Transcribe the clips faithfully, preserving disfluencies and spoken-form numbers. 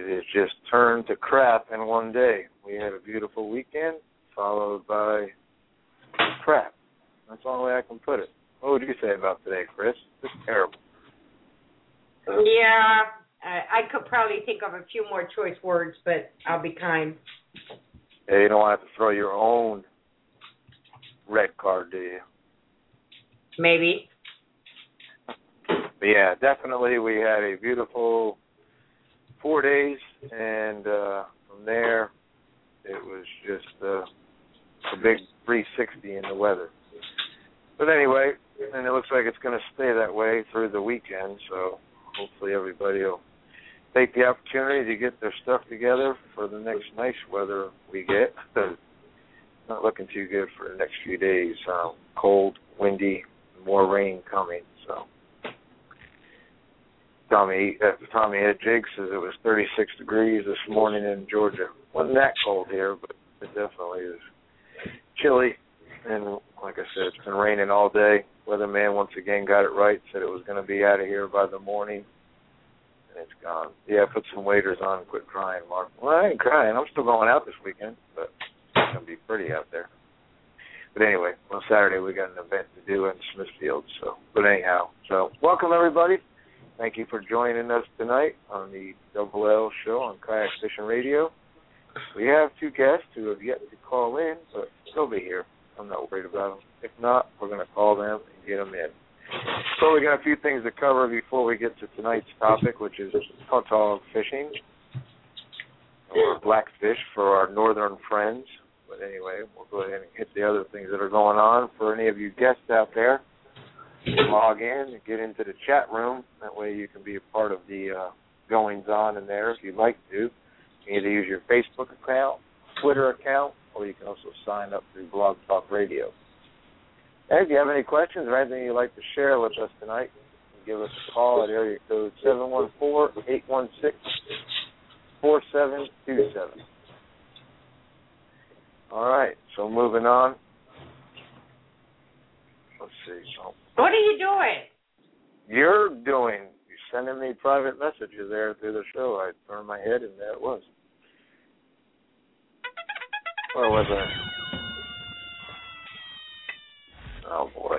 it has just turned to crap in one day. We had a beautiful weekend followed by crap. That's the only way I can put it. What would you say about today, Chris? It's terrible. Yeah, I, I could probably think of a few more choice words, but I'll be kind. Yeah, you don't want to have to throw your own red card, do you? Maybe. But yeah, definitely we had a beautiful four days, and uh, from there it was just uh, a big three sixty in the weather. But anyway, and it looks like it's going to stay that way through the weekend, so hopefully everybody will take the opportunity to get their stuff together for the next nice weather we get. It's not looking too good for the next few days. Um, cold, windy, more rain coming, so. Tommy, uh, Tommy Ed Jake says it was thirty-six degrees this morning in Georgia. Wasn't that cold here, but it definitely is chilly. And like I said, it's been raining all day. Weatherman once again got it right, said it was going to be out of here by the morning, and it's gone. Yeah, put some waders on and quit crying, Mark. Well, I ain't crying. I'm still going out this weekend, but it's going to be pretty out there. But anyway, on Saturday we got an event to do in Smithfield. So, but anyhow, so welcome everybody. Thank you for joining us tonight on the Double L Show on Kayak Fishing Radio. We have two guests who have yet to call in, but they'll be here. I'm not worried about them. If not, we're going to call them and get them in. So we got a few things to cover before we get to tonight's topic, which is tautog fishing, or blackfish for our northern friends. But anyway, we'll go ahead and hit the other things that are going on. For any of you guests out there, you can log in and get into the chat room. That way you can be a part of the uh, goings-on in there if you'd like to. You can either use your Facebook account, Twitter account, or you can also sign up through Blog Talk Radio. And if you have any questions or anything you'd like to share with us tonight, you can give us a call at area code seven one four, eight one six, four seven two seven. All right, so moving on. Let's see. So what are you doing? You're doing. You're sending me private messages there through the show. I turned my head, and there it was. Where was I? Oh, boy.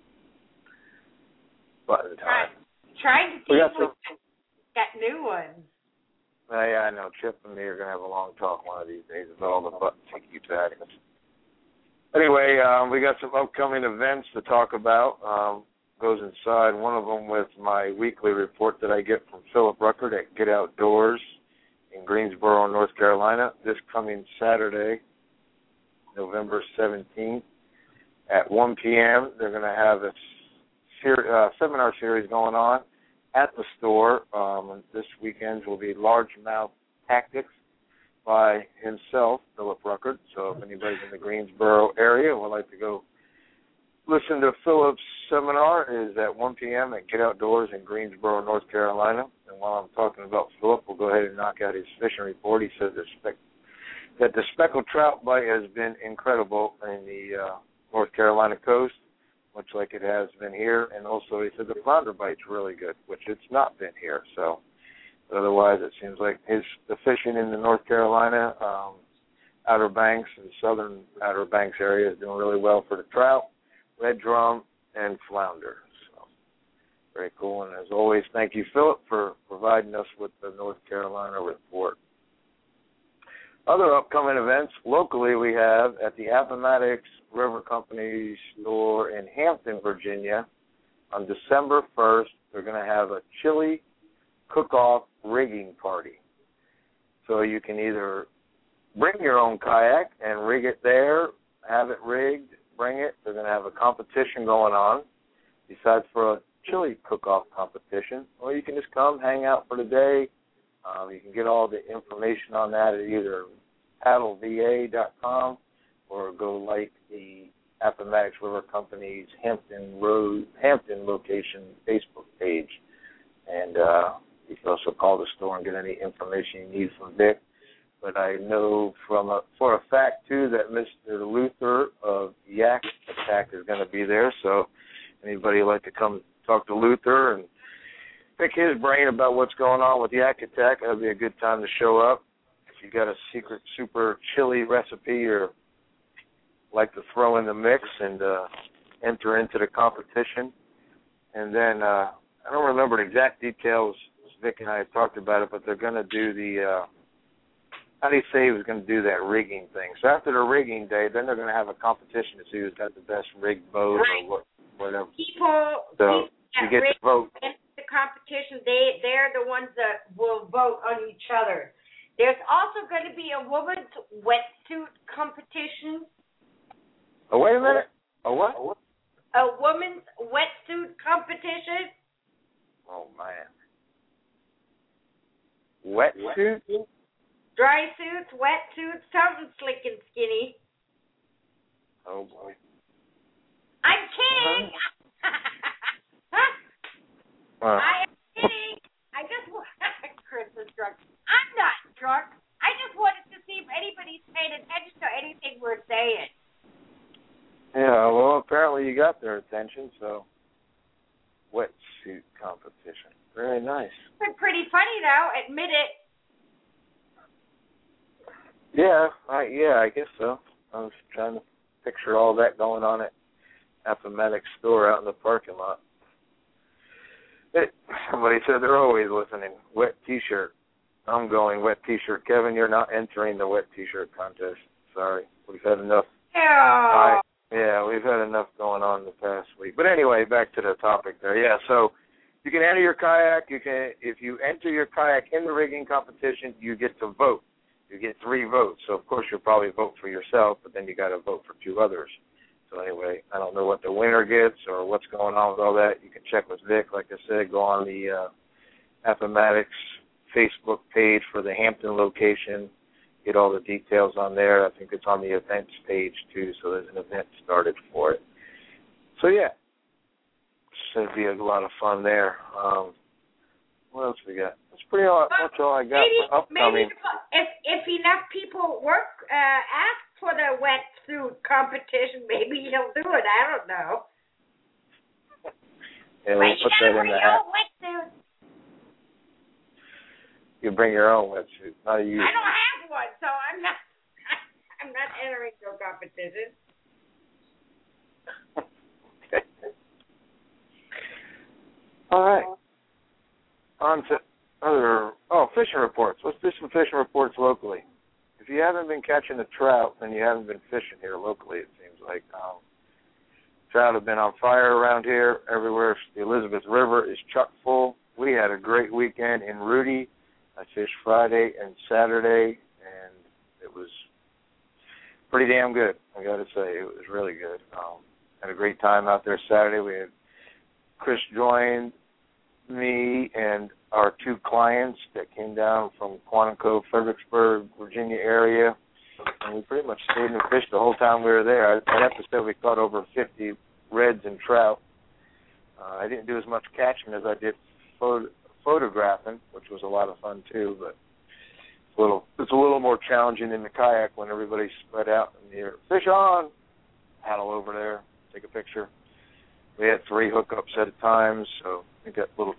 Button time. Trying to see if we got new ones. Uh, yeah, I know. Chip and me are going to have a long talk one of these days about all the buttons he keeps adding us. Anyway, um, we got some upcoming events to talk about. Um, goes inside one of them with my weekly report that I get from Philip Ruckert at Get Outdoors in Greensboro, North Carolina, this coming Saturday, November seventeenth at one p.m. They're going to have a ser- uh, seminar series going on at the store. Um, this weekend will be Largemouth Tactics by himself, Philip Ruckert. So if anybody's in the Greensboro area and would like to go listen to Philip's seminar, it is at one p.m. at Get Outdoors in Greensboro, North Carolina. And while I'm talking about Philip, we'll go ahead and knock out his fishing report. He says the spec- that the speckled trout bite has been incredible in the uh, North Carolina coast, much like it has been here. And also he said the flounder bite's really good, which it's not been here. So otherwise it seems like his the fishing in the North Carolina um, Outer Banks and southern Outer Banks area is doing really well for the trout, red drum, and flounder. So very cool. And as always, thank you, Philip, for providing us with the North Carolina report. Other upcoming events locally we have at the Appomattox River Company store in Hampton, Virginia. On December first, they're going to have a chili cook-off rigging party. So you can either bring your own kayak and rig it there, have it rigged, bring it. They're going to have a competition going on besides for a chili cook-off competition. Or you can just come, hang out for the day. Um, you can get all the information on that at either paddle v a dot com or go like the Appomattox River Company's Hampton Road, Hampton location Facebook page. And uh, you can also call the store and get any information you need from Vic. But I know from a, for a fact, too, that Mister Luther of Yak Attack is going to be there. So anybody would like to come talk to Luther and pick pick his brain about what's going on with Yak Attack. That'd be a good time to show up. If you got a secret super chili recipe or like to throw in the mix and uh, enter into the competition. And then uh, I don't remember the exact details. Vic and I had talked about it, but they're going to do the, uh, how do you say he was going to do that rigging thing? So after the rigging day, then they're going to have a competition to see who's got the best rigged boat right. or what, whatever. People, so people you get to vote. In the competition, they, they're the ones that will vote on each other. There's also going to be a woman's wetsuit competition. Oh, wait a minute. A what? A woman's wetsuit competition. Oh, man. Wetsuit? Dry suits, wetsuits, something slick and skinny. Oh, boy. I'm kidding. Uh-huh. I am kidding. I just want Chris is drunk. I'm not drunk. I just wanted to see if anybody's paying attention to anything we're saying. Yeah, well, apparently you got their attention, so wetsuit competition. Very nice. It's been pretty funny, though. Admit it. Yeah, I, yeah, I guess so. I was trying to picture all that going on at Appomattox store out in the parking lot. It, somebody said they're always listening. Wet T-shirt. I'm going wet T-shirt. Kevin, you're not entering the wet T-shirt contest. Sorry. We've had enough. Yeah. I, yeah, we've had enough going on the past week. But anyway, back to the topic there. Yeah, so you can enter your kayak. You can, if you enter your kayak in the rigging competition, you get to vote. You get three votes. So, of course, you'll probably vote for yourself, but then you got to vote for two others. So, anyway, I don't know what the winner gets or what's going on with all that. You can check with Vic. Like I said, go on the uh, Appomattox Facebook page for the Hampton location. Get all the details on there. I think it's on the events page, too, so there's an event started for it. So, yeah, should be a lot of fun there. Um, what else we got? That's pretty all, well, much all I got maybe, for upcoming. Maybe if, if enough people work, uh, ask for the wetsuit competition, maybe he'll do it. I don't know. Yeah, we'll put that in the app. Wetsuit. You bring your own wetsuit, not a usual. I don't have one, so I'm not. I'm not entering no competition. Okay. All right. On to other, oh, fishing reports. Let's do some fishing reports locally. If you haven't been catching the trout, then you haven't been fishing here locally, it seems like. Um, trout have been on fire around here. Everywhere the Elizabeth River is chock full. We had a great weekend in Rudy. I fished Friday and Saturday, and it was pretty damn good, I got to say. It was really good. Um, had a great time out there Saturday. We had Chris joined me and our two clients that came down from Quantico, Fredericksburg, Virginia area, and we pretty much stayed and fished the whole time we were there. I'd have to say we caught over fifty reds and trout. Uh, I didn't do as much catching as I did photo, photographing, which was a lot of fun too, but it's a little it's a little more challenging in the kayak when everybody's spread out and you're fish on, paddle over there, take a picture. We had three hookups at a time, so it got a little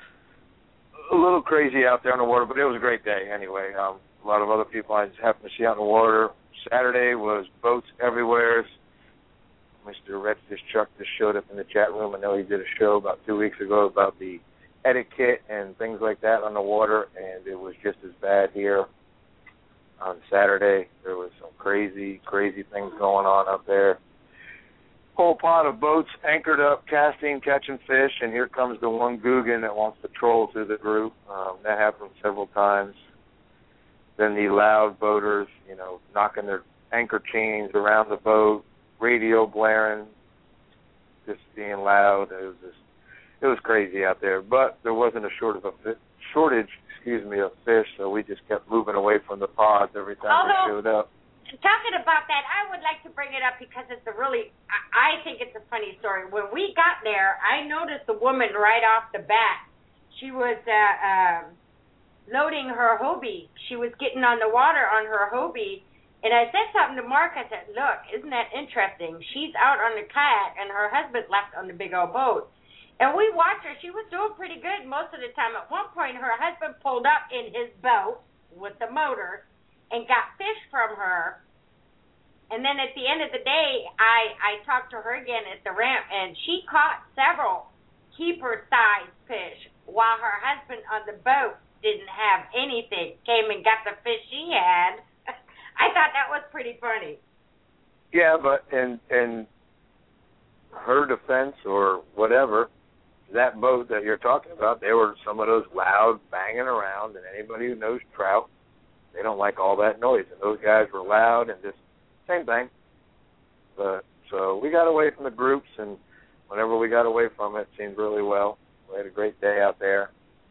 a little crazy out there on the water, but it was a great day anyway. Um, a lot of other people I just happened to see out in the water. Saturday was boats everywhere. Mister Redfish Chuck just showed up in the chat room. I know he did a show about two weeks ago about the etiquette and things like that on the water, and it was just as bad here on Saturday. There was some crazy, crazy things going on up there. Whole pot of boats anchored up, casting, catching fish, and here comes the one Guggen that wants to troll through the group. Um, that happened several times. Then the loud boaters, you know, knocking their anchor chains around the boat, radio blaring, just being loud. It was just, it was crazy out there. But there wasn't a shortage of a shortage, excuse me, of fish, so we just kept moving away from the pods every time Although, they showed up. Talking about that, I would like to bring it up because it's a really, I, I think it's a funny story. When we got there, I noticed the woman right off the bat. She was uh, um, loading her Hobie. She was getting on the water on her Hobie. And I said something to Mark. I said, look, isn't that interesting? She's out on the kayak, and her husband left on the big old boat. And we watched her. She was doing pretty good most of the time. At one point, her husband pulled up in his boat with the motor and got fish from her. And then at the end of the day, I, I talked to her again at the ramp, and she caught several keeper-sized fish while her husband on the boat didn't have anything, came and got the fish she had. I thought that was pretty funny. Yeah, but in, in her defense or whatever, that boat that you're talking about, there were some of those loud banging around, and anybody who knows trout, they don't like all that noise. And those guys were loud and just same thing. But so we got away from the groups, and whenever we got away from it, it seemed really well. We had a great day out there.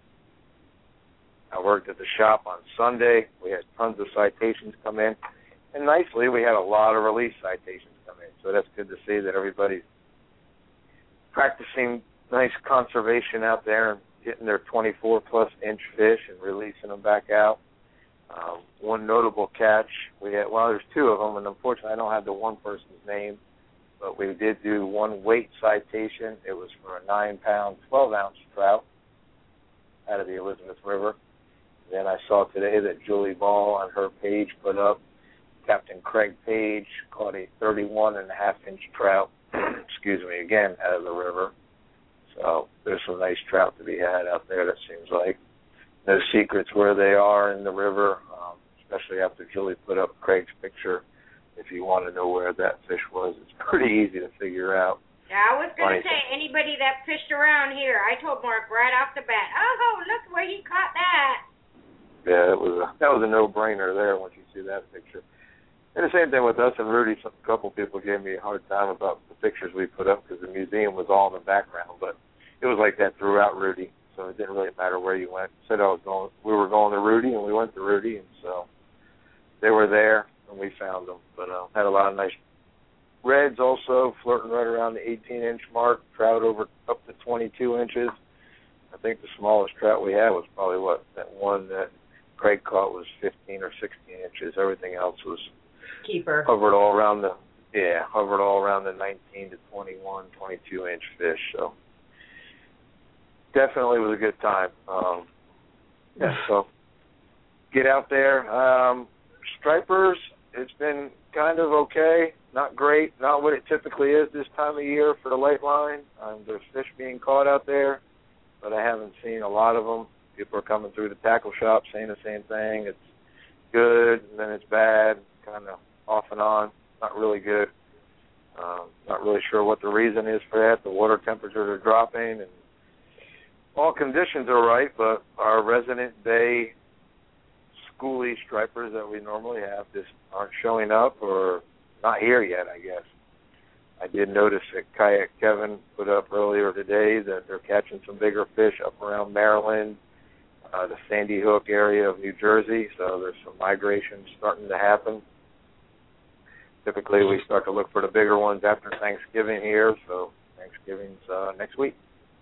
I worked at the shop on Sunday. We had tons of citations come in. And nicely, we had a lot of release citations come in. So that's good to see that everybody's practicing nice conservation out there and getting their twenty-four plus inch fish and releasing them back out. Um, one notable catch, we had, well, there's two of them, and unfortunately I don't have the one person's name, but we did do one weight citation. It was for a nine pound, twelve ounce trout out of the Elizabeth River. Then I saw today that Julie Ball on her page put up Captain Craig Page caught a thirty-one and a half inch trout, excuse me, again, out of the river. So there's some nice trout to be had out there, that seems like. No secrets where they are in the river, um, especially after Julie put up Craig's picture. If you want to know where that fish was, it's pretty easy to figure out. Yeah, I was going to say, anybody that fished around here, I told Mark right off the bat, oh, look where he caught that. Yeah, it was a, that was a no-brainer there once you see that picture. And the same thing with us and Rudy. A couple people gave me a hard time about the pictures we put up because the museum was all in the background, but it was like that throughout Rudy, so it didn't really matter where you went. Said I was going, we were going to Rudy, and we went to Rudy, and so they were there, and we found them. But uh, had a lot of nice reds also, flirting right around the eighteen inch mark, trout over up to twenty-two inches. I think the smallest trout we had was probably, what, that one that Craig caught was fifteen or sixteen inches. Everything else was keeper. Hovered all around the, yeah, hovered all around the nineteen to twenty-one, twenty-two inch fish. So definitely was a good time. Um, yeah, so get out there. Um, stripers, it's been kind of okay, not great, not what it typically is this time of year for the light line. Um, there's fish being caught out there, but I haven't seen a lot of them. People are coming through the tackle shop saying the same thing. It's good, and then it's bad, kind of off and on, not really good. Um, not really sure what the reason is for that. The water temperatures are dropping, and all conditions are right, but our resident bay schoolie stripers that we normally have just aren't showing up or not here yet, I guess. I did notice that Kayak Kevin put up earlier today that they're catching some bigger fish up around Maryland, uh, the Sandy Hook area of New Jersey, so there's some migration starting to happen. Typically, we start to look for the bigger ones after Thanksgiving here, so Thanksgiving's uh, next week.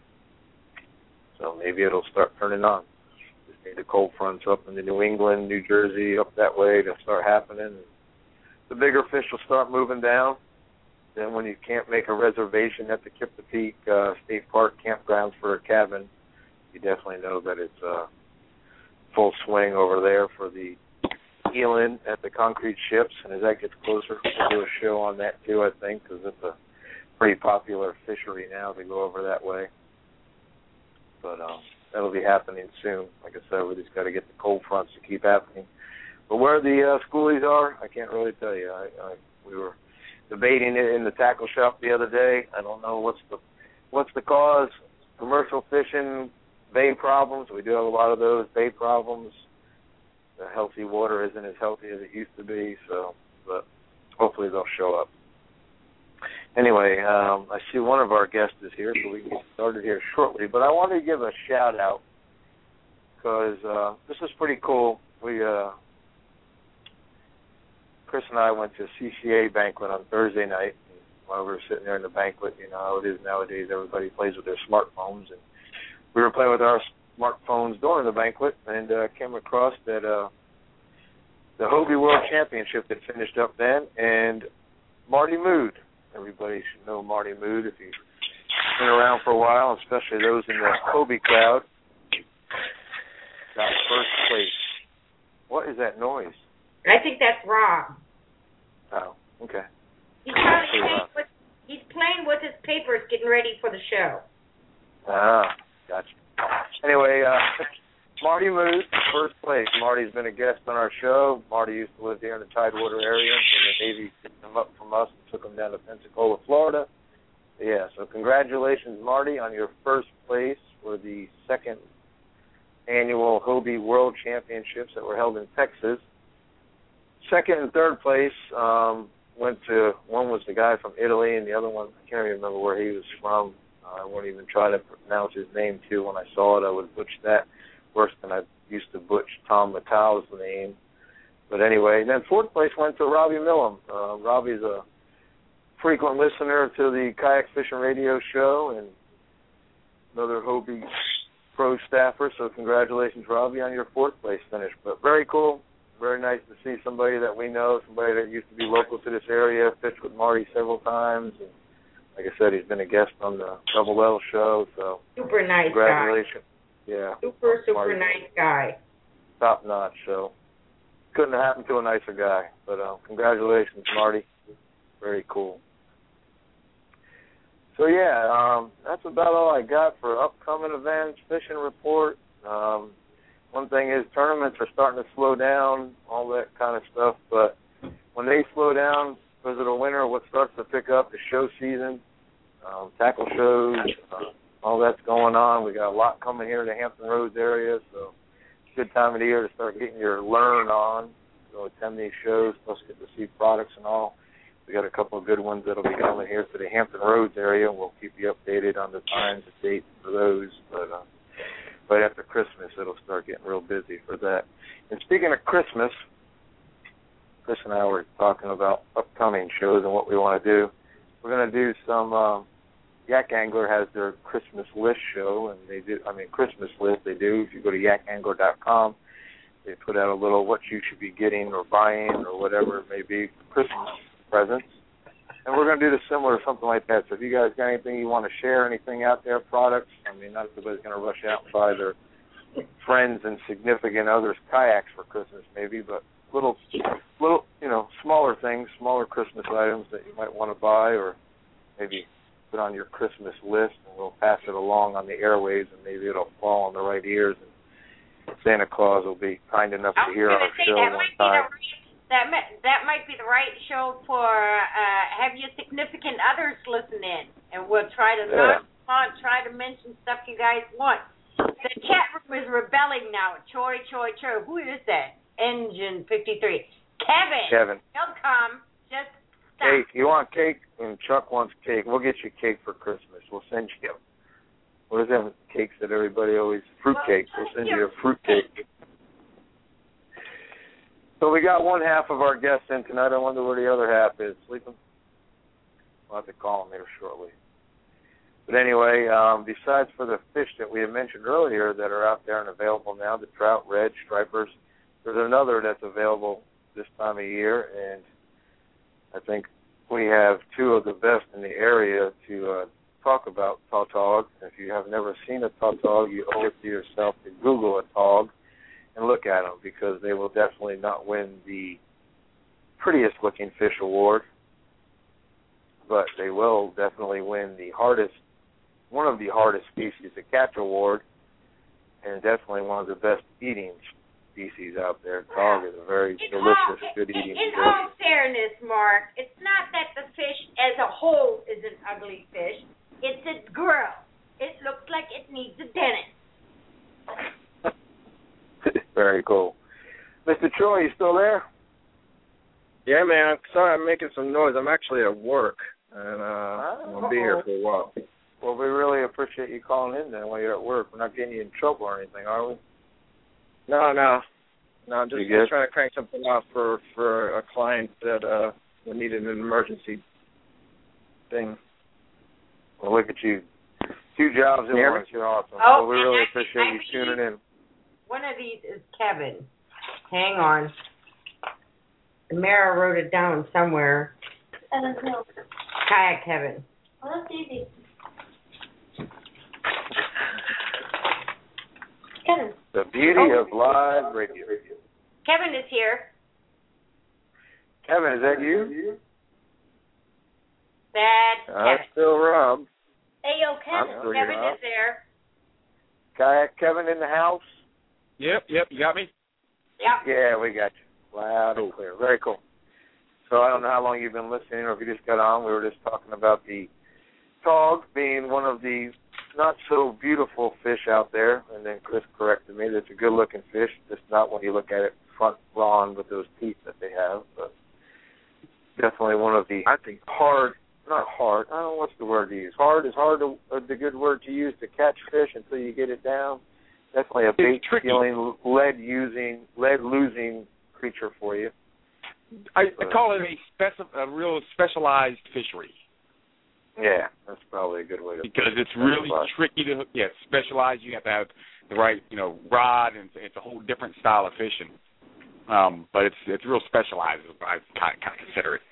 So maybe it'll start turning on. Just need the cold fronts up into New England, New Jersey, up that way to start happening. The bigger fish will start moving down. Then when you can't make a reservation at the Kippa Peak uh, State Park campgrounds for a cabin, you definitely know that it's uh, full swing over there for the Eeling at the concrete ships. And as that gets closer, we'll do a show on that too, I think, because it's a pretty popular fishery now to go over that way. But um, that'll be happening soon. Like I said, we just got to get the cold fronts to keep happening. But where the uh, schoolies are, I can't really tell you. I, I, we were debating it in the tackle shop the other day. I don't know what's the what's the cause. Commercial fishing, bay problems. We do have a lot of those bay problems. The healthy water isn't as healthy as it used to be. So, but hopefully they'll show up. Anyway, um, I see one of our guests is here, so we can get started here shortly. But I wanted to give a shout out because uh, this is pretty cool. We, uh, Chris and I went to a C C A banquet on Thursday night. And while we were sitting there in the banquet, you know how it is nowadays. Everybody plays with their smartphones, and we were playing with our smartphones during the banquet, and uh, came across that uh, the Hobie World Championship that finished up then, and Marty Mood. Everybody should know Marty Mood if you been around for a while, especially those in the Hobie crowd, got first place. What is that noise? I think that's Rob. Oh, okay. He's probably playing with, he's playing with his papers, getting ready for the show. Ah, gotcha. Anyway, uh, Marty Moose, first place. Marty's been a guest on our show. Marty used to live here in the Tidewater area, and the Navy picked him up from us and took him down to Pensacola, Florida. Yeah, so congratulations, Marty, on your first place for the second annual Hobie World Championships that were held in Texas. Second and third place um, went to, one was the guy from Italy, and the other one, I can't even remember where he was from. Uh, I won't even try to pronounce his name, too. When I saw it, I would butcher that worse than I used to butch Tom Matau's name. But anyway, then fourth place went to Robbie Millham. Uh, Robbie's a frequent listener to the Kayak Fishing Radio show and another Hobie pro staffer, so congratulations, Robbie, on your fourth place finish. But very cool, very nice to see somebody that we know, somebody that used to be local to this area, fished with Marty several times. And like I said, he's been a guest on the Double L show, so super nice congratulations. guy. Yeah. Super, super Marty, nice guy. Top notch, so couldn't have happened to a nicer guy. But uh, congratulations, Marty. Very cool. So, yeah, um, that's about all I got for upcoming events, fishing report. Um, one thing is tournaments are starting to slow down, all that kind of stuff. But when they slow down because of the winter, what starts to pick up is show season, um, tackle shows, uh, all that's going on. We got a lot coming here in the Hampton Roads area, so it's a good time of the year to start getting your learn on. Go attend these shows, plus get to see products and all. We got a couple of good ones that'll be coming here to the Hampton Roads area. We'll keep you updated on the times and dates for those. But uh, right after Christmas, it'll start getting real busy for that. And speaking of Christmas, Chris and I were talking about upcoming shows and what we want to do. We're going to do some. Um, Yak Angler has their Christmas list show, and they do. I mean, Christmas list they do. If you go to yak angler dot com, they put out a little what you should be getting or buying or whatever it may be for Christmas presents. And we're going to do the similar, something like that. So if you guys got anything you want to share, anything out there, products, I mean, not everybody's going to rush out and buy their friends and significant others kayaks for Christmas maybe, but little, little, you know, smaller things, smaller Christmas items that you might want to buy or maybe put on your Christmas list, and we'll pass it along on the airwaves, and maybe it'll fall on the right ears, and Santa Claus will be kind enough to hear our show one time. That might, that might be the right show for uh, have your significant others listen in, and we'll try to yeah. not try to mention stuff you guys want. The chat room is rebelling now. Choi, choi, choi. Who is that? Engine fifty-three. Kevin. Kevin. He'll come. Just stop. Cake. You want cake? And Chuck wants cake. We'll get you cake for Christmas. We'll send you. What is that cakes that everybody always fruit well, cake? We'll send you a fruit cake. So we got one half of our guests in tonight. I wonder where the other half is. Sleeping? We'll have to call them here shortly. But anyway, um, besides for the fish that we had mentioned earlier that are out there and available now, the trout, red, stripers, there's another that's available this time of year, and I think we have two of the best in the area to uh, talk about tautog. If you have never seen a tautog, you owe it to yourself to Google a tautog and look at them, because they will definitely not win the prettiest looking fish award, but they will definitely win the hardest, one of the hardest species to catch award, and definitely one of the best eating species out there. Tautog is a very in delicious, all, good eating in fish. In all fairness, Mark, it's not that the fish as a whole is an ugly fish. It's its grill. It looks like it needs a dentist. Very cool. Mister Troy, you still there? Yeah, man. Sorry I'm making some noise. I'm actually at work, and uh, oh, I'm going to be here for a while. Well, we really appreciate you calling in then while you're at work. We're not getting you in trouble or anything, are we? No, no. No, I'm just, just trying to crank something out for, for a client that uh, needed an emergency thing. Well, look at you. Two jobs at yeah. once. You're awesome. Oh, well, we really I, appreciate I, you I, tuning in. One of these is Kevin. Hang on. Mara wrote it down somewhere. Kayak Kevin. Oh, that's easy. Kevin. The beauty oh. of live radio. Kevin is here. Kevin, is that you? That's Kevin. I'm still Rob. Hey, yo, Kevin. Kevin Rob. is there. Kayak Kevin in the house? Yep, yep. You got me? Yep. Yeah, we got you. Loud and clear. Very cool. So I don't know how long you've been listening or if you just got on. We were just talking about the tog being one of the not-so-beautiful fish out there. And then Chris corrected me. That's a good-looking fish, just not when you look at it front on with those teeth that they have. But definitely one of the, I think, hard, not hard, I don't know what's the word to use. Hard is hard, to, uh, the good word to use to catch fish until you get it down. Definitely a bait-stealing, lead-using, lead-losing creature for you. I, I call it a, speci- a real specialized fishery. Yeah, that's probably a good way to because put it. Because it's really tricky to, yeah, specialize. You have to have the right, you know, rod, and it's a whole different style of fishing. Um, but it's it's real specialized, I kind of consider it.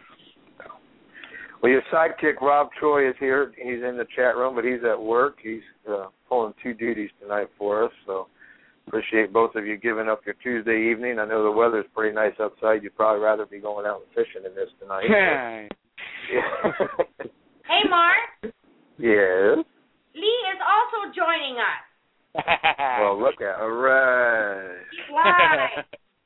Well, your sidekick, Rob Troy, is here. He's in the chat room, but he's at work. He's uh, pulling two duties tonight for us, so appreciate both of you giving up your Tuesday evening. I know the weather's pretty nice outside. You'd probably rather be going out and fishing than this tonight. Hey. Yeah. Hey, Mark. Yes? Lee is also joining us. Well, look at all right. He's live.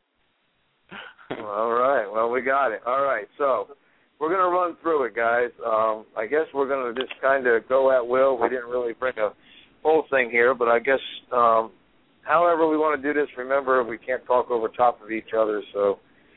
All right. Well, we got it. All right. So we're going to run through it, guys. Um, I guess we're going to just kind of go at will. We didn't really bring a whole thing here, but I guess um, however we want to do this, remember we can't talk over top of each other, so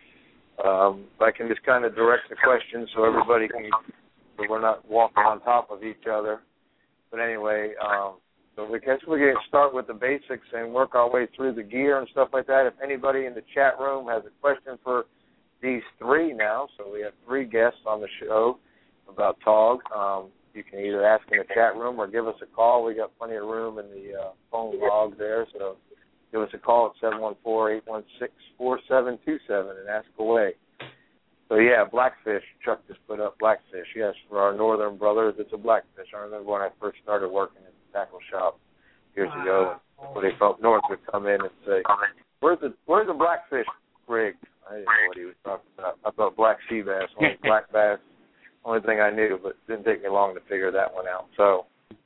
um, I can just kind of direct the questions so everybody can, so we're not walking on top of each other. But anyway, um, so we guess we can start with the basics and work our way through the gear and stuff like that. If anybody in the chat room has a question for these three now, so we have three guests on the show about tog, um, you can either ask in the chat room or give us a call. We got plenty of room in the uh, phone log there, so give us a call at seven one four, eight one six, four seven two seven and ask away. So, yeah, blackfish. Chuck just put up blackfish. Yes, for our northern brothers, it's a blackfish. I remember when I first started working in the tackle shop years ago, when they felt north would come in and say, where's the where's the blackfish rig? I didn't know what he was talking about. I thought black sea bass, only black bass, only thing I knew, but it didn't take me long to figure that one out. So,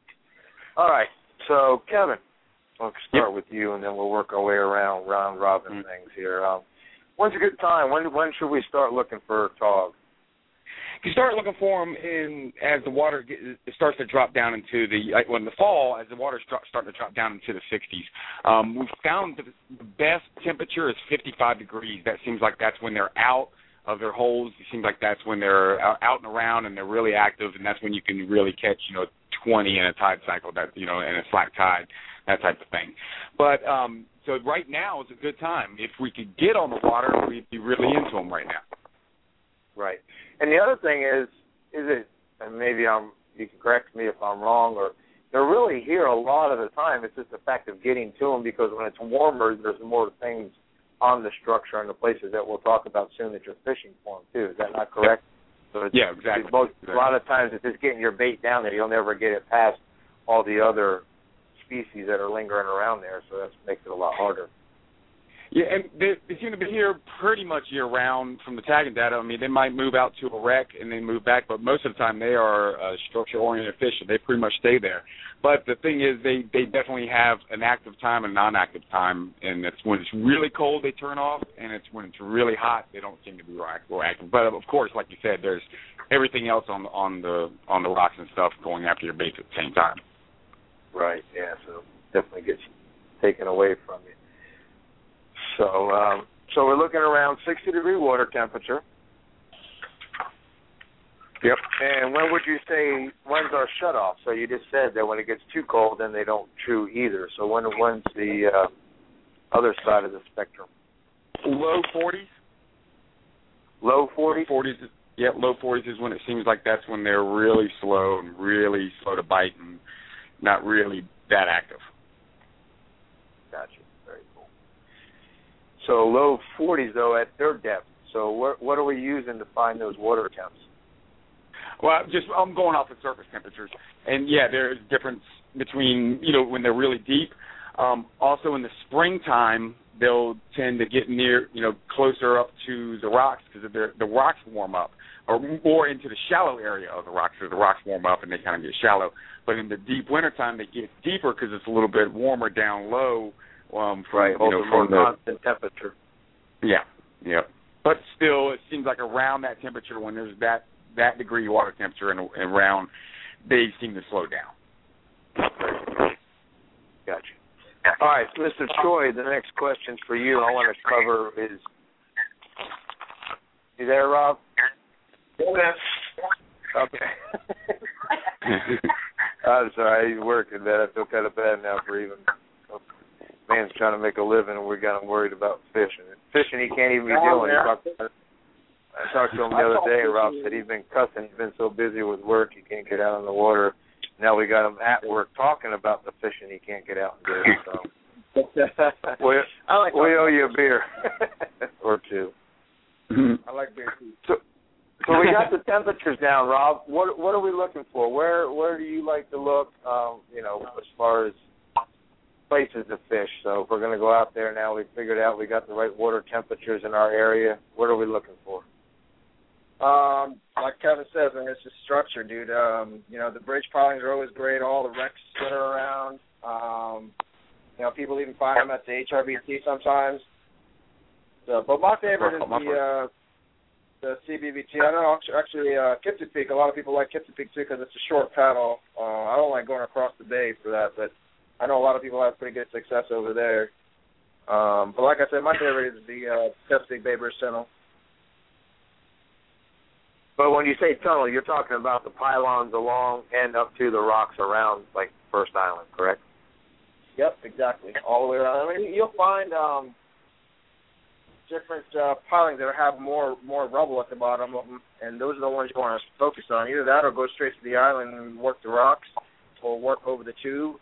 all right. So, Kevin, let's start yep. with you, and then we'll work our way around round robin mm-hmm. things here. Um, when's a good time? When when should we start looking for tog? You start looking for them in as the water get, it starts to drop down into the like when the fall as the water's dro- starting to drop down into the sixties. Um, we've found that the best temperature is fifty-five degrees. That seems like that's when they're out of their holes. It seems like that's when they're out and around and they're really active, and that's when you can really catch you know twenty in a tide cycle that you know in a slack tide, that type of thing. But um, so right now is a good time. If we could get on the water, we'd be really into them right now. Right. And the other thing is, is it, and maybe I'm, you can correct me if I'm wrong, or they're really here a lot of the time. It's just the fact of getting to them because when it's warmer, there's more things on the structure and the places that we'll talk about soon that you're fishing for them, too. Is that not correct? So it's, yeah, exactly. It's most, exactly. A lot of times it's just getting your bait down there. You'll never get it past all the other species that are lingering around there, so that makes it a lot harder. Yeah, and they, they seem to be here pretty much year-round from the tagging data. I mean, they might move out to a wreck and then move back, but most of the time they are uh, structure-oriented fish, and they pretty much stay there. But the thing is, they, they definitely have an active time and non-active time, and it's when it's really cold they turn off, and it's when it's really hot they don't seem to be real active. But, of course, like you said, there's everything else on, on, the, on the rocks and stuff going after your bait at the same time. Right, yeah, so definitely gets taken away from you. So, um, so we're looking around sixty degree water temperature. Yep. And when would you say when's our shutoff? So you just said that when it gets too cold, then they don't chew either. So when when's the uh, other side of the spectrum? Low forties. Low forties. Forties. Yeah, low forties is when it seems like that's when they're really slow and really slow to bite and not really that active. Gotcha. So low forties, though, at their depth. So what, what are we using to find those water temps? Well, just I'm going off the surface temperatures. And, yeah, there's a difference between, you know, when they're really deep. Um, also in the springtime, they'll tend to get near, you know, closer up to the rocks because the rocks warm up, or more into the shallow area of the rocks, so the rocks warm up and they kind of get shallow. But in the deep wintertime, they get deeper because it's a little bit warmer down low. Um, from, right, you know, more from the constant temperature. Yeah, yeah. But still, it seems like around that temperature, when there's that, that degree of water temperature and, and around, they seem to slow down. Gotcha. All right, Mister Choi, the next question for you I want to cover is, you there, Rob? Yeah. Okay. I'm sorry, he's working, man. I feel kind of bad now for even, man's trying to make a living, and we got him worried about fishing. Fishing he can't even be doing. He talked, I talked to him the other day, and Rob said he's been cussing. He's been so busy with work, he can't get out in the water. Now we got him at work talking about the fishing he can't get out and do. So we, I like we owe you a beer or two. I like beer too. So, so we got the temperatures down, Rob. What what are we looking for? Where where do you like to look? Um, you know, as far as places to fish. So if we're going to go out there now, we figured out we got the right water temperatures in our area. What are we looking for? Um, like Kevin says, I mean, it's just structure, dude. Um, you know, the bridge pilings are always great. All the wrecks that are around. Um, you know, people even find them at the H R B T sometimes. So, but my favorite is the uh, the C B V T. I know actually uh, Kipsy Peak. A lot of people like Kipsy Peak too because it's a short paddle. Uh, I don't like going across the bay for that, but I know a lot of people have pretty good success over there. Um, but like I said, my favorite is the uh, Chesapeake Bay Bridge Tunnel. But when you say tunnel, you're talking about the pylons along and up to the rocks around, like First Island, correct? Yep, exactly. All the way around. I mean, you'll find um, different uh, pilings that have more more rubble at the bottom of them, and those are the ones you want to focus on. Either that or go straight to the island and work the rocks, or work over the tube.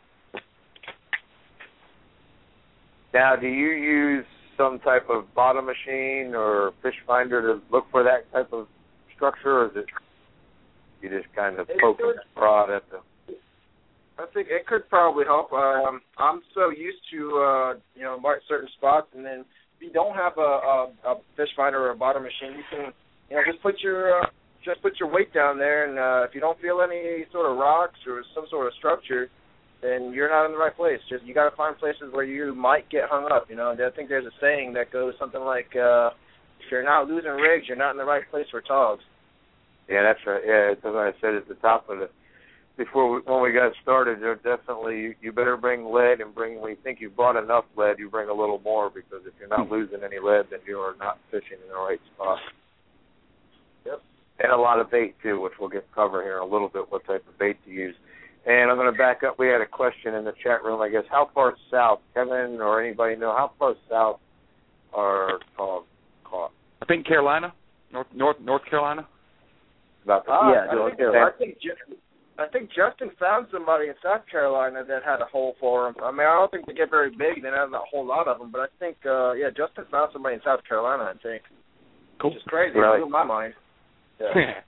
Now, do you use some type of bottom machine or fish finder to look for that type of structure, or is it you just kind of poke and prod at the? I think it could probably help. Um, I'm so used to uh, you know mark certain spots, and then if you don't have a, a, a fish finder or a bottom machine, you can you know just put your uh, just put your weight down there, and uh, if you don't feel any sort of rocks or some sort of structure, then you're not in the right place. Just you got to find places where you might get hung up. You know, I think there's a saying that goes something like. Uh, If you're not losing rigs, you're not in the right place for togs. Yeah, that's right. Yeah, that's what I said at the top of it. Before we, when we got started, there definitely you, you better bring lead and bring. When you think you've brought enough lead, you bring a little more because if you're not losing any lead, then you are not fishing in the right spot. Yep. And a lot of bait too, which we'll get cover here in a little bit. What type of bait to use? And I'm going to back up. We had a question in the chat room. I guess how far south, Kevin or anybody know how far south are togs caught? I think Carolina, North North North Carolina. About the, uh, yeah, I think, I think I think Justin found somebody in South Carolina that had a hole for him. I mean, I don't think they get very big. They don't have a whole lot of them, but I think uh, yeah, Justin found somebody in South Carolina. I think. Cool. Which is crazy. Right. It blew my mind. Yeah.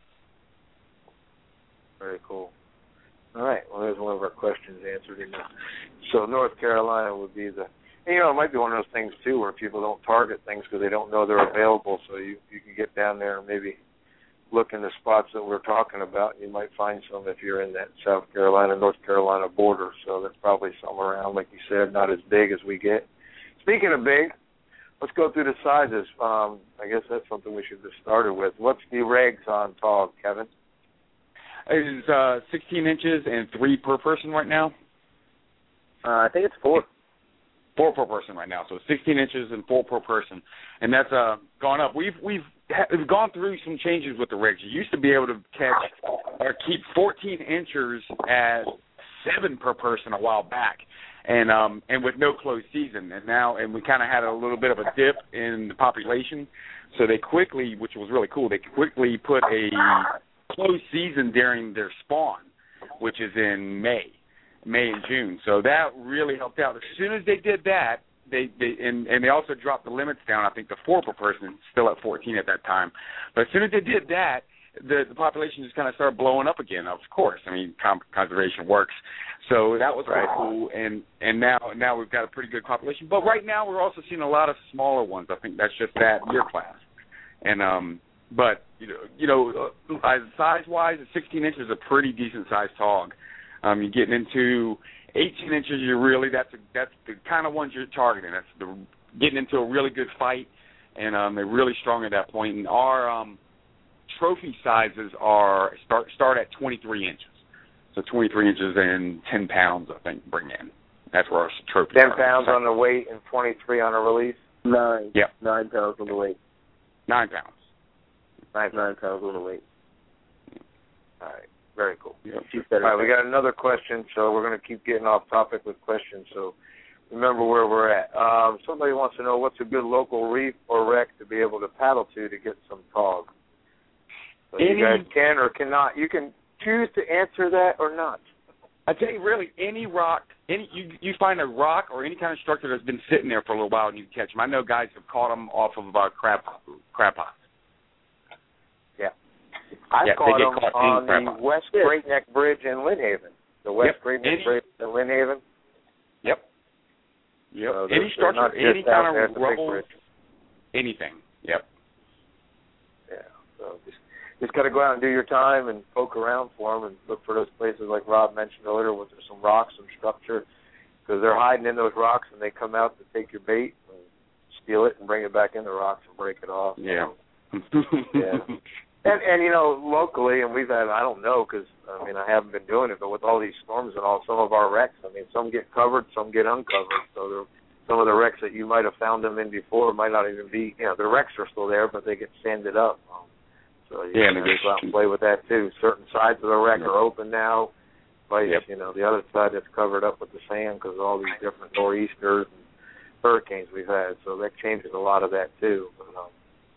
Very cool. All right. Well, there's one of our questions answered. In there. So North Carolina would be the. You know, it might be one of those things, too, where people don't target things because they don't know they're available. So you, you can get down there and maybe look in the spots that we're talking about. You might find some if you're in that South Carolina, North Carolina border. So there's probably some around, like you said, not as big as we get. Speaking of big, let's go through the sizes. Um, I guess that's something we should have started with. What's the regs on tog, Kevin? It is uh, sixteen inches and three per person right now. Uh, I think it's four. Four per person right now, so sixteen inches and four per person, and that's uh, gone up. We've we've ha- we've gone through some changes with the rigs. You used to be able to catch or keep fourteen inchers at seven per person a while back, and um and with no closed season. And now and we kind of had a little bit of a dip in the population, so they quickly, which was really cool, they quickly put a closed season during their spawn, which is in May. May and June, so that really helped out. As soon as they did that, they, they and, and they also dropped the limits down. I think to four per person, still at fourteen at that time. But as soon as they did that, the, the population just kind of started blowing up again. Of course, I mean, com- conservation works, so that was right. pretty cool. And and now now we've got a pretty good population. But right now we're also seeing a lot of smaller ones. I think that's just that year class. And um, but you know, you know, uh, size wise, sixteen inches is a pretty decent sized hog. Um, you're getting into eighteen inches. You're really that's a, that's the kind of ones you're targeting. That's the getting into a really good fight, and um, they're really strong at that point. And our um, trophy sizes are start start at twenty-three inches. So twenty-three inches and ten pounds, I think, bring in. That's where our trophy. Ten pounds on the weight and twenty-three on a release. Nine. Yep. Nine pounds on the weight. Nine pounds. Nine, Nine pounds on the weight. All right. Very cool. Yep. All right, we got another question, so we're going to keep getting off topic with questions. So remember where we're at. Um, somebody wants to know what's a good local reef or wreck to be able to paddle to to get some tog. So Any, you guys can or cannot. You can choose to answer that or not. I tell you, really, any rock, any you you find a rock or any kind of structure that's been sitting there for a little while and you catch them. I know guys have caught them off of uh, crab crab pots. Yeah, I yeah, caught them caught on the pots. West Yeah. Great Neck Bridge in Lynnhaven. The West Yep. Great Neck Any, Bridge in Lynnhaven. Yep. Yep. So any structure, any kind of rubble, anything. Yep. Yeah. So just just got to go out and do your time and poke around for them and look for those places like Rob mentioned earlier where there's some rocks, some structure, because they're hiding in those rocks and they come out to take your bait and steal it and bring it back in the rocks and break it off. Yeah. So, yeah. And, and, you know, locally, and we've had, I don't know, because, I mean, I haven't been doing it, but with all these storms and all, some of our wrecks, I mean, some get covered, some get uncovered. So there, some of the wrecks that you might have found them in before might not even be, you know, the wrecks are still there, but they get sanded up. Um, so you yeah, can go out and play with that, too. Certain sides of the wreck yeah. are open now. But, yep. you know, the other side that's covered up with the sand because of all these different nor'easters and hurricanes we've had. So that changes a lot of that, too. But, um,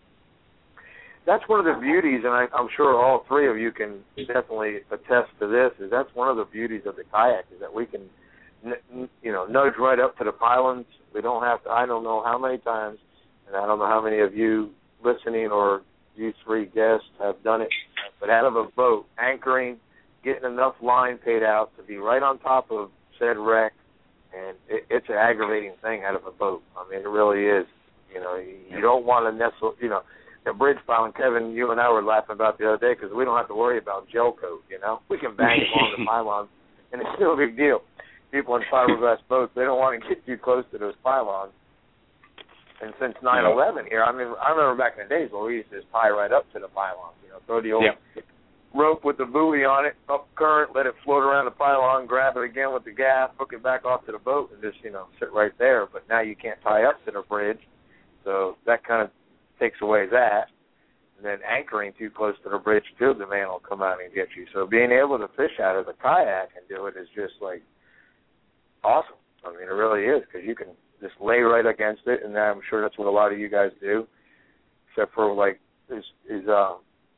that's one of the beauties, and I, I'm sure all three of you can definitely attest to this, is that's one of the beauties of the kayak, is that we can, n- you know, nudge right up to the pylons. We don't have to, I don't know how many times, and I don't know how many of you listening or you three guests have done it, but out of a boat, anchoring, getting enough line paid out to be right on top of said wreck, and it, it's an aggravating thing out of a boat. I mean, it really is. You know, you, you don't want to nestle, you know, the bridge pylon, Kevin, you and I were laughing about the other day because we don't have to worry about gel coat, you know. We can bang it on the pylon, and it's still a big deal. People in fiberglass boats, they don't want to get too close to those pylons. And since nine eleven here, I mean, I remember back in the days where we used to just tie right up to the pylons, you know, throw the old yep. rope with the buoy on it, up current, let it float around the pylon, grab it again with the gaff, hook it back off to the boat, and just, you know, sit right there. But now you can't tie up to the bridge, so that kind of takes away that. And then anchoring too close to the bridge, too, the man will come out and get you. So being able to fish out of the kayak and do it is just, like, awesome. I mean, it really is, because you can just lay right against it, and I'm sure that's what a lot of you guys do, except for, like, is, is um,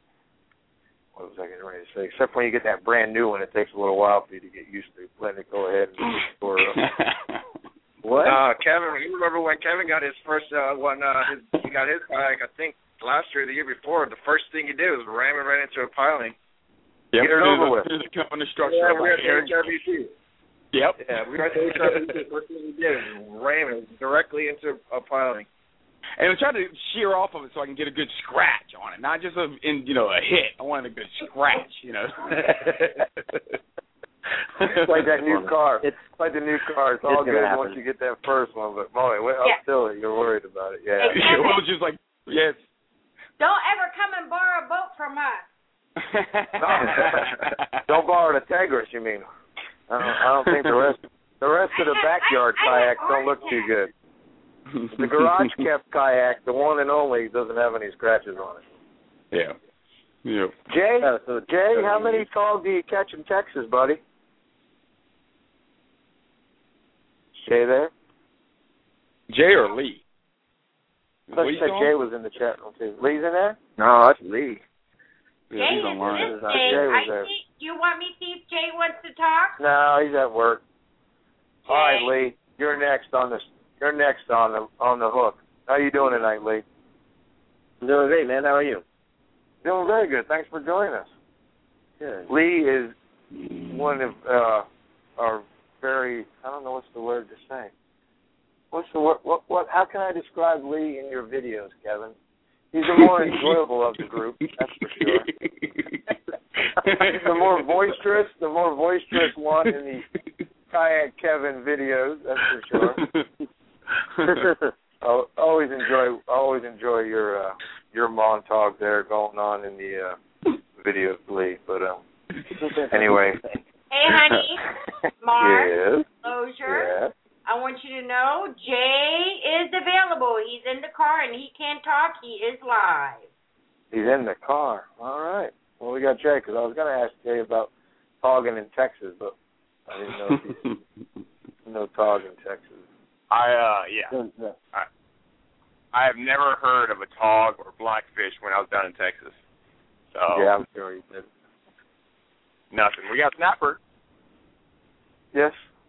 what was I getting ready to say? Except when you get that brand new one, it takes a little while for you to get used to. Let it go ahead and store it up. What? Uh, Kevin, you remember when Kevin got his first, uh, when uh, his, he got his kayak, I think last year or the year before, the first thing he did was ram it right into a piling. Yep. Get it over with. There's a company structure. Yeah, we're at the H R B C. Yep. Yeah, we were at the H R B C. The first thing he did was ram it directly into a piling. And I'm trying to shear off of it so I can get a good scratch on it, not just a, in, you know, a hit. I wanted a good scratch, you know. It's like that new car. It's like the new car. It's all it's good happen. once you get that first one, but boy, wait, yeah. up still you're worried about it. Yeah. Hey, it was just like, yes. Don't ever come and borrow a boat from us. No. Don't borrow the Tigris, you mean? I don't, I don't think the rest the rest of the backyard kayaks don't look too good. The garage kept kayak, the one and only, doesn't have any scratches on it. Yeah. Yeah. Jay, uh, so Jay, how many tog do you catch in Texas, buddy? Jay there? Jay or Lee? I thought you said Jay was in the chat room too. Lee's in there? No, that's Lee. Yeah, Jay he's is online. this Jay Jay. was I there. see, you want me to see if Jay wants to talk? No, he's at work. Jay. All right, Lee, you're next on the you're next on the on the hook. How you doing tonight, Lee? I'm doing great, man. How are you? Doing very good. Thanks for joining us. Good. Lee is one of uh, our very, I don't know what's the word to say. What's the word? What, what, how can I describe Lee in your videos, Kevin? He's the more enjoyable of the group, that's for sure. the more boisterous, the more boisterous one in the Kayak Kevin videos, that's for sure. I always enjoy, always enjoy your uh, your montage there going on in the uh, video, Lee. But um, anyway. Hey, honey, Mark, yes. Closure. Yes. I want you to know Jay is available. He's in the car and he can't talk. He is live. He's in the car. All right. Well, we got Jay because I was going to ask Jay about togging in Texas, but I didn't know if he's no tog in Texas. I uh yeah. I, I have never heard of a tog or blackfish when I was down in Texas. So yeah, I'm sure he did. Nothing. We got snapper. Yes.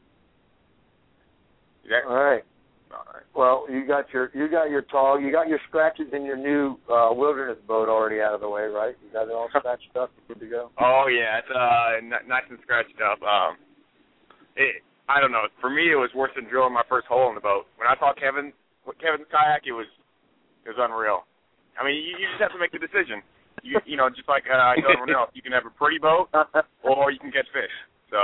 Yeah. All right. All right. Well, you got your you got your tog, you got your scratches in your new uh, wilderness boat already out of the way, right? You got it all scratched up, good to go. Oh yeah, it's uh n- nice and scratched up. Um, it I don't know. For me, it was worse than drilling my first hole in the boat. When I saw Kevin Kevin's kayak, it was it was unreal. I mean, you, you just have to make the decision. You you know, just like uh, I tell everyone else, you can have a pretty boat or you can catch fish. So.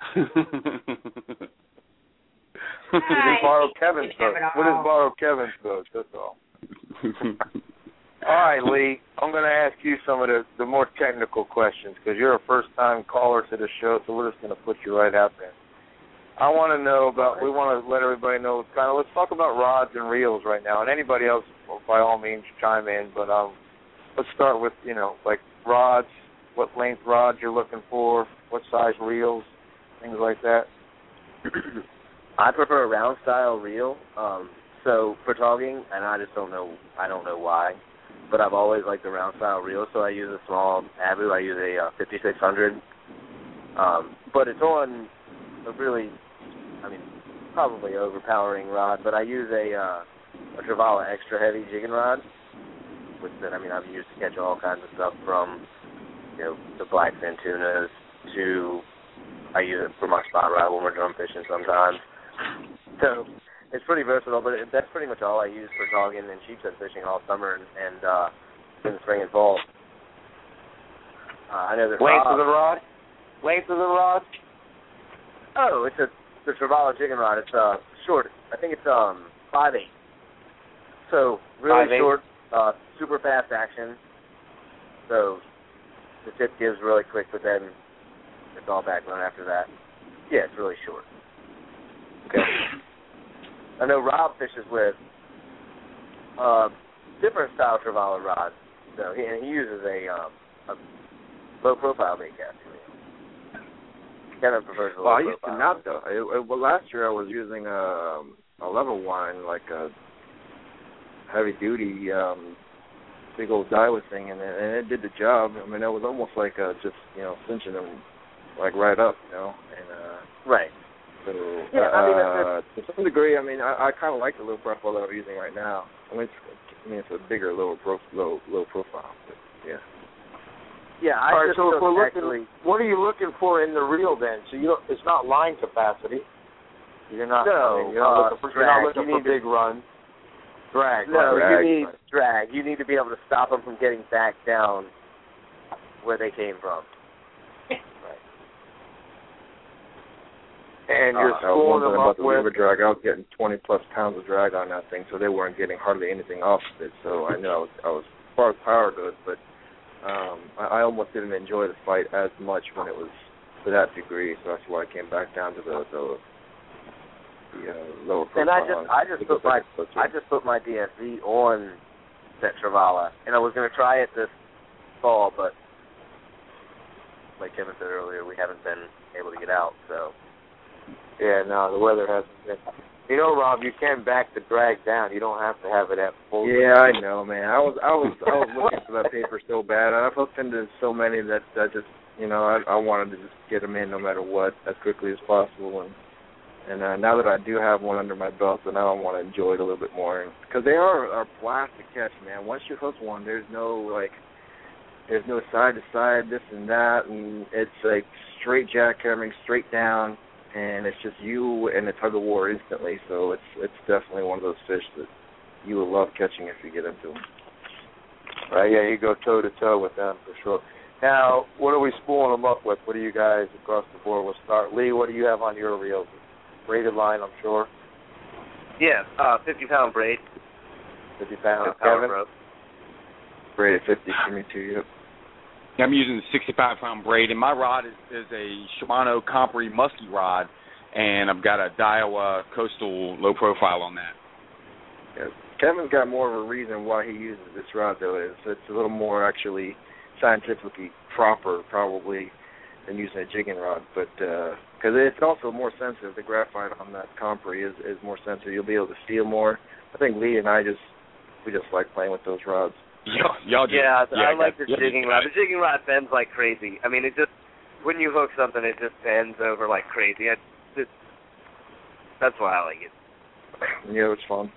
We just borrow Kevin's boat. We'll just borrow Kevin's boat. That's all. All right, Lee. I'm going to ask you some of the, the more technical questions because you're a first-time caller to the show, so we're just going to put you right out there. I want to know about. We want to let everybody know. Kind of. Let's talk about rods and reels right now, and anybody else, well, by all means, chime in. But um, let's start with you know like rods. What length rods you're looking for? What size reels? Things like that. I prefer a round style reel. Um, so for togging, and I just don't know, I don't know why, but I've always liked the round style reel. So I use a small Abu. I use a uh, fifty-six hundred, um, but it's on a really, I mean, probably overpowering rod. But I use a uh, a Travala extra heavy jigging rod, which then I mean I've used to catch all kinds of stuff from you know the blackfin tunas to I use it for my spot rod when we're drum fishing sometimes. So it's pretty versatile, but it, that's pretty much all I use for togging and sheepshead fishing all summer and, and uh, in the spring and fall. Uh, I know that length Rob, of the rod. Length of the rod. Oh, it's a the Travala jigging rod. It's uh short. I think it's um five eight. So really five eight. Short, uh, super fast action. So the tip gives really quick, but then it's all back run after that. Yeah, it's really short. Okay. I know Rob fishes with uh, different style Travala rods. So he, and he uses a, um, a low profile bait casting reel. Kevin prefers a low well, I used profile. to not though. It, it, well, last year I was using a, a level one, like a heavy duty um, big old Daiwa thing, and it, and it did the job. I mean, it was almost like uh, just you know cinching them like right up, you know, and uh, right. So, yeah, uh, I mean, that's, to some degree, I mean, I, I kind of like the low profile that I'm using right now. I mean, it's, I mean, it's a bigger, lower pro, low, low profile. But, yeah. Yeah, I All right. just So if we're actually, looking, what are you looking for in the reel then? So you don't, it's not line capacity. You're not. No, I mean, you're not uh, looking for, drag. you're not looking You for big runs. Drag. No, right, drag, you need right. drag. You need to be able to stop them from getting back down where they came from. And you're uh, schooling them about up the with. lever drag. I was getting twenty plus pounds of drag on that thing, so they weren't getting hardly anything off of it. So I knew I was, I was as far as power goes, but um, I, I almost didn't enjoy the fight as much when it was to that degree. So that's why I came back down to the the, the uh, lower profile. And I just, I just put my, I just put my D S V on that Travala, and I was going to try it this fall, but like Kevin said earlier, we haven't been able to get out, so. Yeah, no, the weather hasn't been. You know, Rob, you can back the drag down. You don't have to have it at full. Yeah, I know, man. I was, I was, I was looking for that paper so bad. I've looked into so many that I just, you know, I, I wanted to just get them in no matter what, as quickly as possible. And and uh, now that I do have one under my belt, so now I want to enjoy it a little bit more. Because they are, are blast to catch, man. Once you hook one, there's no like, There's no side to side, this and that, and it's like straight jackhammering, straight down, and it's just you and the tug of war instantly. So it's it's definitely one of those fish that you will love catching if you get into them. Right, yeah, you go toe to toe with them for sure. Now, what are we spooling them up with? What do you guys across the board? We'll start. Lee, what do you have on your reels? Braided line, I'm sure. Yeah, uh, fifty pound braid. fifty pound. Kevin? Rope. Braided fifty for me too. Yep. I'm using the sixty-five pound braid, and my rod is, is a Shimano Compre musky rod, and I've got a Daiwa Coastal low profile on that. Yeah. Kevin's got more of a reason why he uses this rod, though. It's, it's a little more actually scientifically proper, probably, than using a jigging rod. But because uh, it's also more sensitive, the graphite on that Compre is, is more sensitive. You'll be able to feel more. I think Lee and I just, we just like playing with those rods. Y'all, y'all just, yeah, yeah, I like the yeah, jigging rod. The jigging rod bends like crazy. I mean, it just, when you hook something, it just bends over like crazy. I, it, that's why I like it. Yeah, it's fun.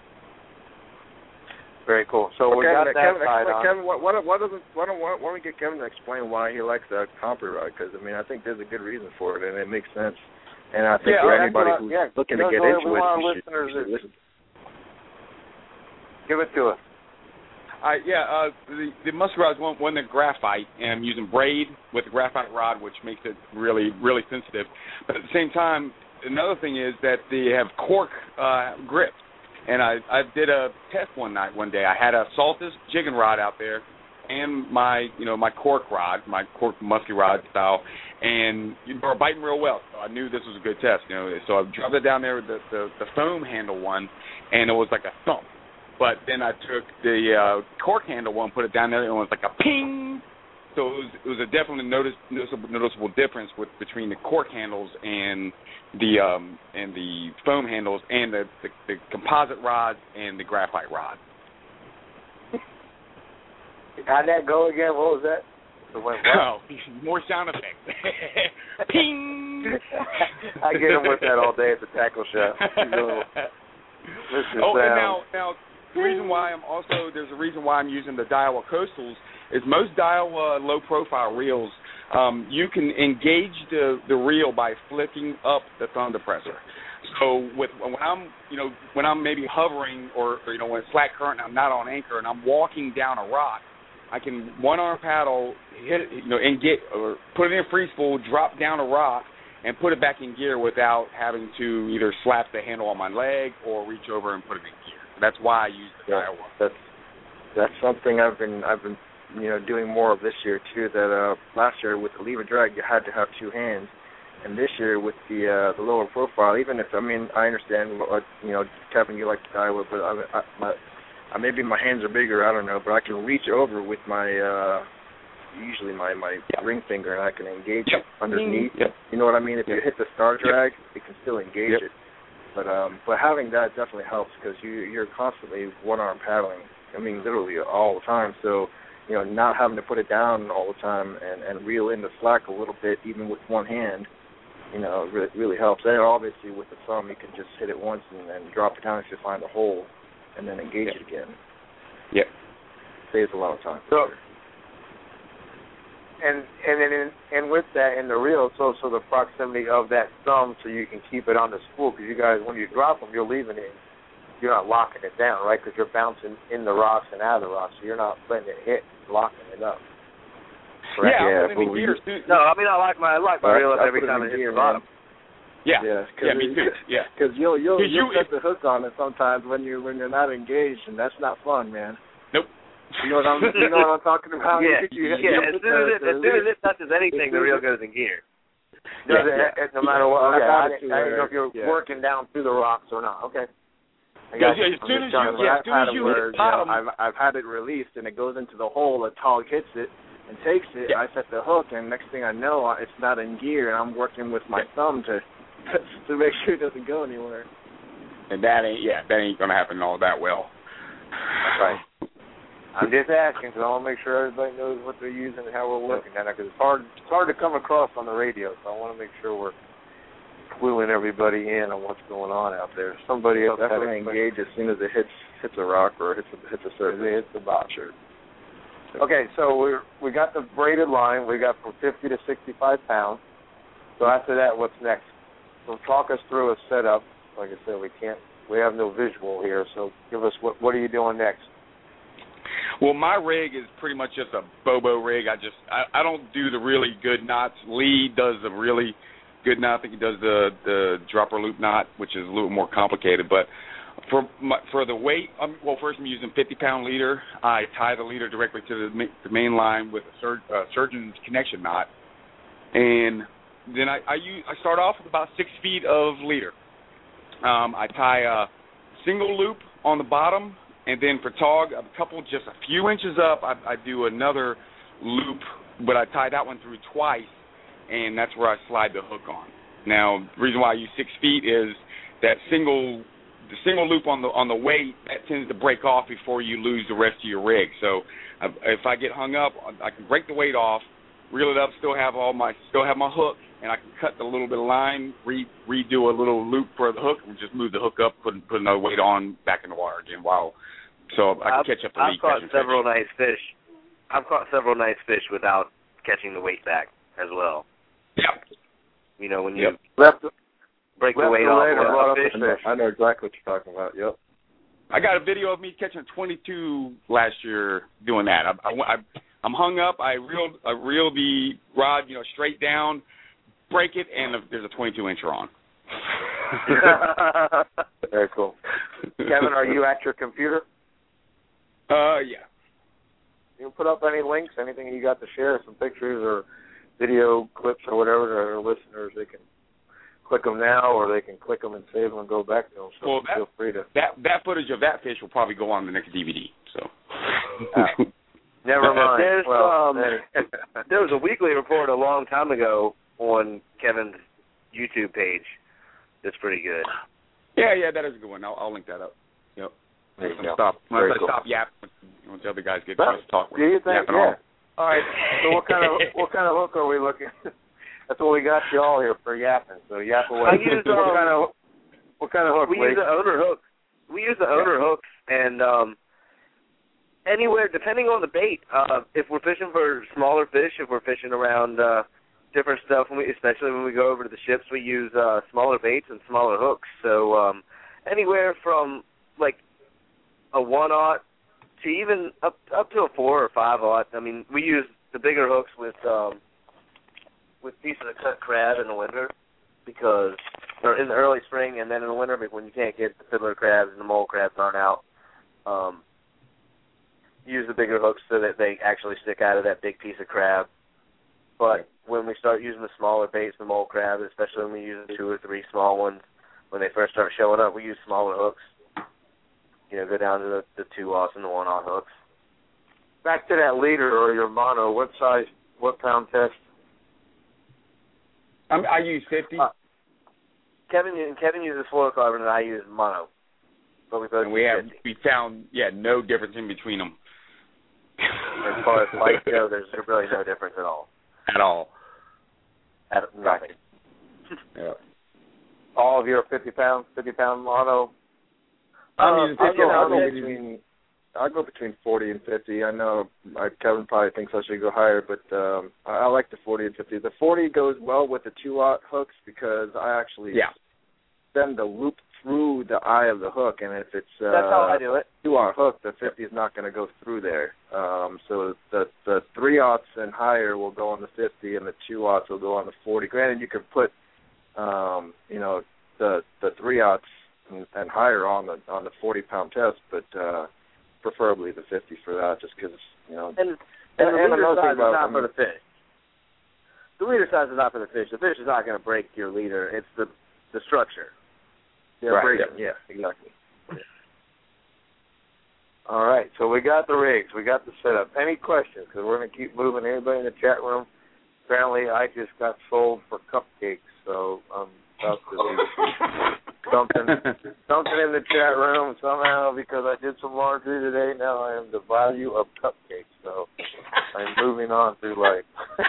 Very cool. So well, we Kevin, got that Kevin, side explain, on. Kevin, what, what, what doesn't, why don't, why don't we get Kevin to explain why he likes that Compre rod? Because, I mean, I think there's a good reason for it, and it makes sense. And I think yeah, for right, anybody what, who's yeah, looking to get what into it, our you should, listeners you should listen. Give it to us. Uh, yeah, uh, the, the musky rod's one, one that graphite, and I'm using braid with the graphite rod, which makes it really, really sensitive. But at the same time, another thing is that they have cork uh, grip. And I, I did a test one night, one day. I had a Saltus jigging rod out there, and my, you know, my cork rod, my cork musky rod style, and they were biting real well. So I knew this was a good test, you know. So I dropped it down there with the, the, the foam handle one, and it was like a thump. But then I took the uh, cork handle one, put it down there, and it was like a ping. So it was, it was a definitely notice, noticeable, noticeable difference with between the cork handles and the um, and the foam handles and the, the, the composite rods and the graphite rod. How'd that go again? What was that? The what? Oh, more sound effects. Ping. I get him with that all day at the tackle shop. Oh, and now now. The reason why I'm also, there's a reason why I'm using the Daiwa Coastals is most Daiwa low-profile reels, um, you can engage the, the reel by flicking up the thumb depressor. So with when I'm, you know, when I'm maybe hovering or, or you know, when it's slack current and I'm not on anchor and I'm walking down a rock, I can one-arm paddle, hit it, you know, and get or put it in free spool, drop down a rock, and put it back in gear without having to either slap the handle on my leg or reach over and put it in gear. That's why I use the yeah, Daiwa. That's that's something I've been I've been you know doing more of this year too. That uh, last year with the lever drag you had to have two hands, and this year with the uh, the lower profile, even if I mean I understand what you know Kevin, you like the Daiwa, but I, I, my I, maybe my hands are bigger, I don't know, but I can reach over with my uh, usually my my yep. ring finger and I can engage yep. it underneath. Yep. You know what I mean? If yep. you hit the star drag, yep. it can still engage yep. it. But um, but having that definitely helps because you you're constantly one arm paddling. I mean, literally all the time. So you know, not having to put it down all the time and, and reel in the slack a little bit, even with one hand, you know, really really helps. And obviously with the thumb, you can just hit it once and then drop it down if you find a hole, and then engage yep. it again. Yep. Saves a lot of time. So, and and then in, and with that in the reel, it's also the proximity of that thumb, so you can keep it on the spool. Because you guys, when you drop them, you're leaving it. You're not locking it down, right? Because you're bouncing in the rocks and out of the rocks, so you're not letting it hit, locking it up. Right? Yeah, yeah I put it in gear. No, I mean I like my I like my reel up every time it hits the bottom. Yeah, yeah, yeah, me too. Yeah, because you'll you'll, you'll you, set the hook on it sometimes when you when you're not engaged, and that's not fun, man. Nope. You know what I'm you know what I'm talking about? Yeah, you, you, yeah. you As soon as it as soon as it touches anything, the reel goes in gear. Yeah, yeah. It, no matter what. Okay, I, I, I didn't know if you're yeah. working down through the rocks or not. Okay. Yeah, yeah, as soon as you, yeah, as soon as you hit the bottom, you know, I've I've had it released and it goes into the hole. The tog hits it and takes it. Yeah. I set the hook, and next thing I know, it's not in gear, and I'm working with my yeah. thumb to to make sure it doesn't go anywhere. And that ain't yeah, that ain't gonna happen all that well. Right. I'm just asking because I want to make sure everybody knows what they're using and how we're looking at it. Because it's hard, it's hard to come across on the radio, so I want to make sure we're cluing everybody in on what's going on out there. Somebody else definitely engage as soon as it hits hits a rock or hits a, hits a surface. It hits the box. Sure. Okay, so we we got the braided line. We got from fifty to sixty-five pounds. So after that, what's next? So talk us through a setup. Like I said, we can't. We have no visual here. So give us what what are you doing next? Well, my rig is pretty much just a Bobo rig. I just I, I don't do the really good knots. Lee does the really good knot. I think he does the the dropper loop knot, which is a little more complicated. But for my, for the weight, um, well, first I'm using fifty pound leader. I tie the leader directly to the, ma- the main line with a sur- uh, surgeon's connection knot, and then I I, use, I start off with about six feet of leader. Um, I tie a single loop on the bottom. And then for tog, a couple, just a few inches up, I, I do another loop, but I tie that one through twice, and that's where I slide the hook on. Now, the reason why I use six feet is that single, the single loop on the on the weight that tends to break off before you lose the rest of your rig. So I, if I get hung up, I can break the weight off, reel it up, still have all my still have my hook, and I can cut the little bit of line, re, redo a little loop for the hook, and just move the hook up, put put another weight on, back in the water again. Wow. So I can I've, catch up the I've leak. caught several fish. nice fish. I've caught several nice fish without catching the weight back as well. Yep. You know, when you yep. left, break left the weight the off and of a fish. fish. I know exactly what you're talking about. Yep. I got a video of me catching twenty-two last year doing that. I, I, I, I'm hung up. I reel, I reel the rod, you know, straight down, break it, and there's a twenty-two incher on. Very cool. Kevin, are you at your computer? Uh, yeah. You put up any links, anything you got to share, some pictures or video clips or whatever to our listeners. They can click them now, or they can click them and save them and go back to them. So well, that, feel free to. That that footage of that fish will probably go on the next D V D. So. Uh, never mind. There's well, um, there was a weekly report a long time ago on Kevin's YouTube page. That's pretty good. Yeah, yeah, that is a good one. I'll, I'll link that up. Yep. There you Once go. Stop. Once Very I cool. stop yapping, once the other guys get Well, to talk. Do you think? Yeah. All. all right. So what kind of what kind of hook are we looking? That's what we got you all here for yapping. So yap away. I use, what um, kind of what kind of hook? We Lee? use the owner hook. We use the owner yeah. hooks, and um, anywhere depending on the bait. Uh, if we're fishing for smaller fish, if we're fishing around uh, different stuff, when we, especially when we go over to the ships, we use uh, smaller baits and smaller hooks. So um, anywhere from like a one aught to even up up to a four or five aught. I mean, we use the bigger hooks with um, with pieces of cut crab in the winter because, or in the early spring, and then in the winter when you can't get the fiddler crabs and the mole crabs aren't out. Um, use the bigger hooks so that they actually stick out of that big piece of crab. But when we start using the smaller baits, the mole crab, especially when we use two or three small ones, when they first start showing up, we use smaller hooks. You know, go down to the, the two aughts and the one aught hooks. Back to that leader or your mono. What size? What pound test? I'm, I use fifty. Uh, Kevin Kevin uses fluorocarbon and I use mono. But we both and we use have fifty. we found yeah no difference in between them. As far as light go, there's really no difference at all. At all. At nothing. Yeah. All of your fifty pound, fifty pound mono. I'm Uh, using I'll fifty. go, I'll I'll go go between. I'll go between forty and fifty. I know I, Kevin probably thinks I should go higher, but um, I, I like the forty and fifty. The forty goes well with the two aught hooks because I actually yeah. send the loop through the eye of the hook, and if it's uh, that's how I do it. Two aught hook, the fifty is not going to go through there. Um, so the the three aughts and higher will go on the fifty, and the two aughts will go on the forty. Granted, you could put um, you know the the three aughts and, and higher on the on the forty pound test, but uh, preferably the fifty for that, just because you know. And, and, and the leader another size thing about, is not I mean, for the fish. The leader size is not for the fish. The fish is not going to break your leader. It's the the structure. Yeah, right, break yeah. it. Yeah, exactly. All right, so we got the rigs, we got the setup. Any questions? Because we're going to keep moving. Anybody in the chat room? Apparently, I just got sold for cupcakes, so I'm about to do something, something in the chat room somehow because I did some laundry today. Now I am the value of cupcakes, so I'm moving on through life.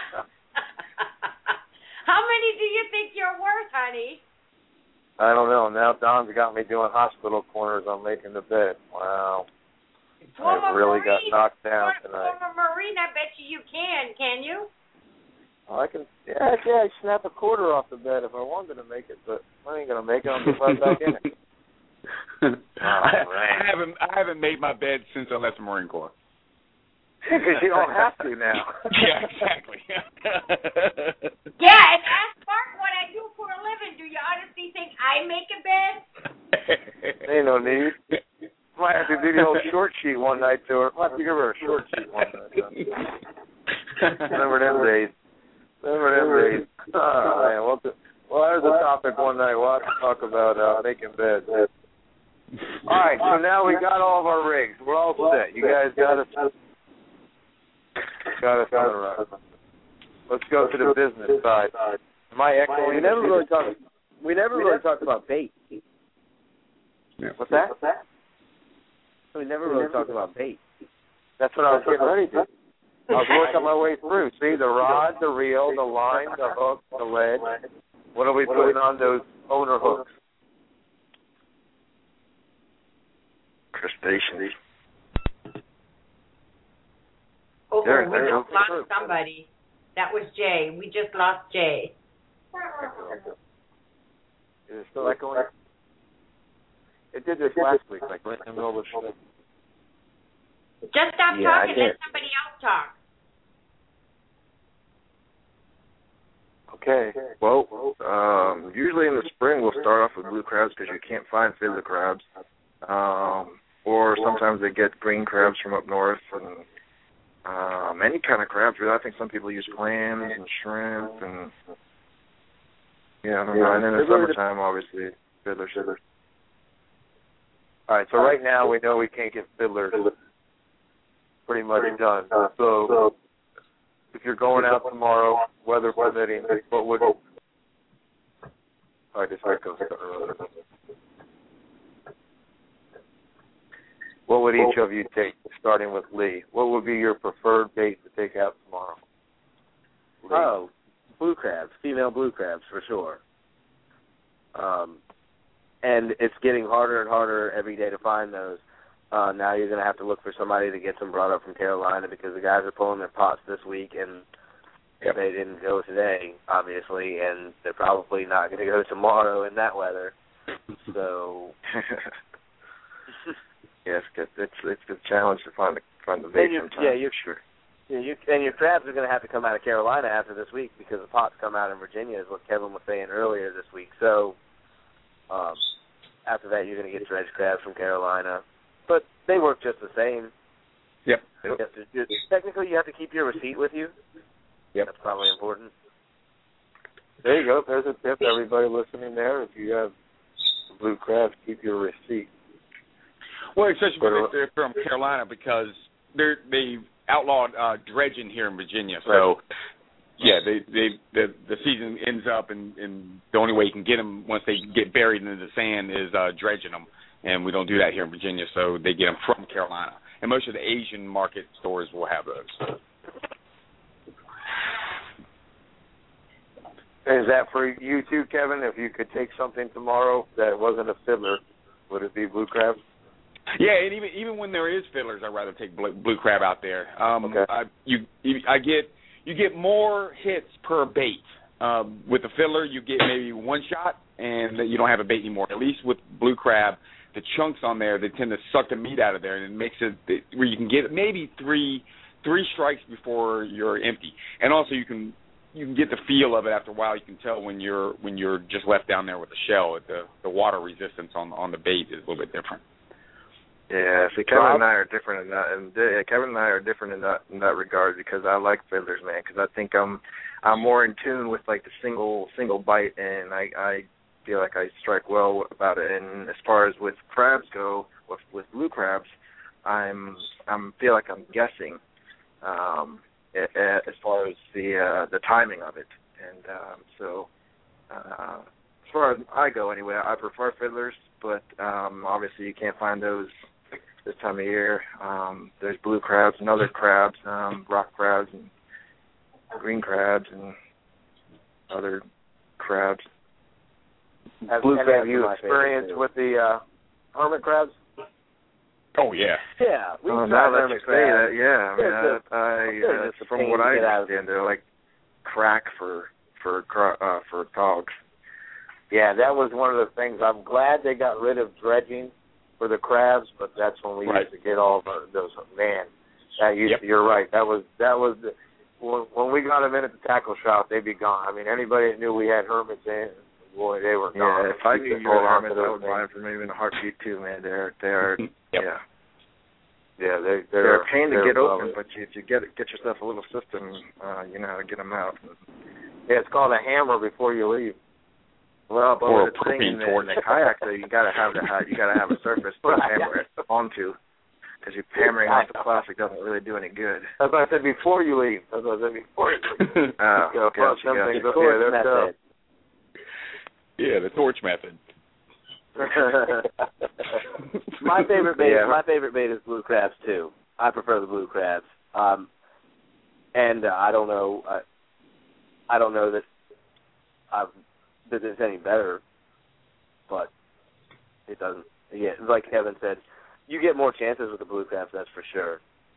How many do you think you're worth, honey? I don't know. Now Don's got me doing hospital corners on making the bed. Wow. Swim I a really marine. got knocked down Swim tonight. a marine, I bet you you can, can you? Oh, I can, yeah, yeah, I snap a quarter off the bed if I wanted to make it, but I ain't gonna make it. I'm just right back in it. Oh, I, man. I haven't I haven't made my bed since I left the Marine Corps. Because you don't have to now. Yeah, exactly. Yeah, and ask Mark what I do for a living. Do you honestly think I make a bed? Ain't no need. Might have to do the old short sheet one night to her. Might have to give her a short sheet one night. Remember them days. Remember them days. Oh, man. Well, th- well, there's a topic one night. We'll have to talk about uh, making beds. All right, so now we got all of our rigs. We're all set. You guys got us. Got us on the run. Let's go to the business side. Am I echoing? We never really talked. We never really talked about bait. What's that? We never really talked about bait. That's what I was getting ready to. I was working my way through. See, the rod, the reel, the line, the hook, the ledge. What are we putting on those owner hooks? Crustaceans. Oh, There, we there just goes. lost somebody. That was Jay. We just lost Jay. Is it still echoing? It did this last week, like right in the middle of the show. Just stop Yeah, I talking. did. Let somebody else talk. Okay. Well, um, usually in the spring we'll start off with blue crabs because you can't find fiddler crabs. Um, or sometimes they get green crabs from up north and um, any kind of crabs. Really, I think some people use clams and shrimp and yeah, I don't know. And then in the summertime, obviously, fiddlers. All right. So right now we know we can't get fiddlers. Pretty much done. So if you're going out tomorrow, weather permitting, what would? I just echoes. What would each of you take, starting with Lee? What would be your preferred bait to take out tomorrow? Lee. Oh, blue crabs, female blue crabs for sure. Um, and it's getting harder and harder every day to find those. Uh, now you're going to have to look for somebody to get them brought up from Carolina because the guys are pulling their pots this week, and Yep. they didn't go today, obviously, and they're probably not going to go tomorrow in that weather. So, yes, it's it's it's a challenge to find the find the bait and you, sometimes. yeah, you're sure. Yeah, you, and your crabs are going to have to come out of Carolina after this week because the pots come out in Virginia, is what Kevin was saying earlier this week. So, um, after that, you're going to get dredge crabs from Carolina. But they work just the same. Yep. You have to, you, technically, you have to keep your receipt with you. Yep. That's probably important. There you go. There's a tip, everybody listening there. If you have blue crabs, keep your receipt. Well, especially if they're from Carolina because they're they outlawed uh, dredging here in Virginia. So, Right. yeah, they they the the season ends up, and, and the only way you can get them once they get buried into the sand is uh, dredging them, and we don't do that here in Virginia. So they get them from Carolina, and most of the Asian market stores will have those. Is that for you too, Kevin? If you could take something tomorrow that wasn't a fiddler, would it be blue crab? Yeah, and even even when there is fiddlers, I'd rather take blue, blue crab out there. Um, Okay. I, you, you, I get you get more hits per bait. Um, with the fiddler, you get maybe one shot, and you don't have a bait anymore. At least with blue crab, the chunks on there, they tend to suck the meat out of there, and it makes it where you can get maybe three three strikes before you're empty. And also, you can you can get the feel of it after a while. You can tell when you're when you're just left down there with the shell. The the water resistance on on the bait is a little bit different. Yeah, see, Kevin and I are different in that, and uh, Kevin and I are different in that in that regard because I like fiddlers, man. Because I think I'm I'm more in tune with like the single single bite, and I I feel like I strike well about it. And as far as with crabs go, with with blue crabs, I'm I'm feel like I'm guessing, um, a, a, as far as the uh, the timing of it, and um, so. Uh, as far as I go, anyway, I prefer fiddlers, but um, obviously you can't find those this time of year. Um, there's blue crabs and other crabs, um, rock crabs and green crabs and other crabs. Have, Blue and crab, have you my favorite, experienced too. with the uh, hermit crabs? Oh yeah. Yeah. We Oh, tried now that you hermit say crabs. that, yeah, I mean, They're just- I, I they're uh, just a from pain what to I get out of. understand, they're like crack for for cro- uh, for dogs. Yeah, that was one of the things. I'm glad they got rid of dredging for the crabs, but that's when we Right. used to get all the, those. Man, that used. Yep. You're right. That was that was the, when when we got them in at the tackle shop, they'd be gone. I mean, anybody that knew we had hermits in, boy, they were gone. Yeah, if I knew Just you were hold on hermits, to I those would buy them things. for maybe in a heartbeat too, man. They're they're Yep. yeah. Yeah, they, They're, they're a pain to they're get open, lovely. but you, if you get get yourself a little system, uh, you know how to get them out. Yeah, it's called a hammer before you leave. Well, but Or with a the thing in propane the, torch. in the kayak, though, you gotta have the you gotta have a surface to hammer it onto, because you're hammering off the plastic doesn't really do any good. That's what I said before you leave. That's what I said before you leave. Oh, You know, okay, plus gotcha, them gotcha. things The up torch there, they're method. Yeah, the torch method. My favorite bait. Yeah. My favorite bait is blue crabs too. I prefer the blue crabs. Um, and uh, I don't know. Uh, I don't know that I've, that it's any better, but it doesn't. Yeah, like Kevin said, you get more chances with the blue crabs. That's for sure.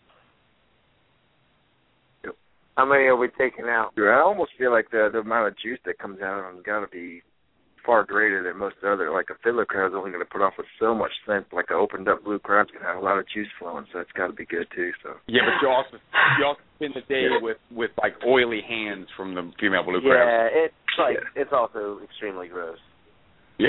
How many are we taking out? I almost feel like the the amount of juice that comes out of them has got to be far greater than most other. Like a fiddler crab is only going to put off with so much scent. Like an opened up blue crab's going to have a lot of juice flowing, so it's got to be good too. So Yeah, but you also you also spend the day with, with like oily hands from the female blue crab. Yeah, it's like Yeah. it's also extremely gross. Yeah.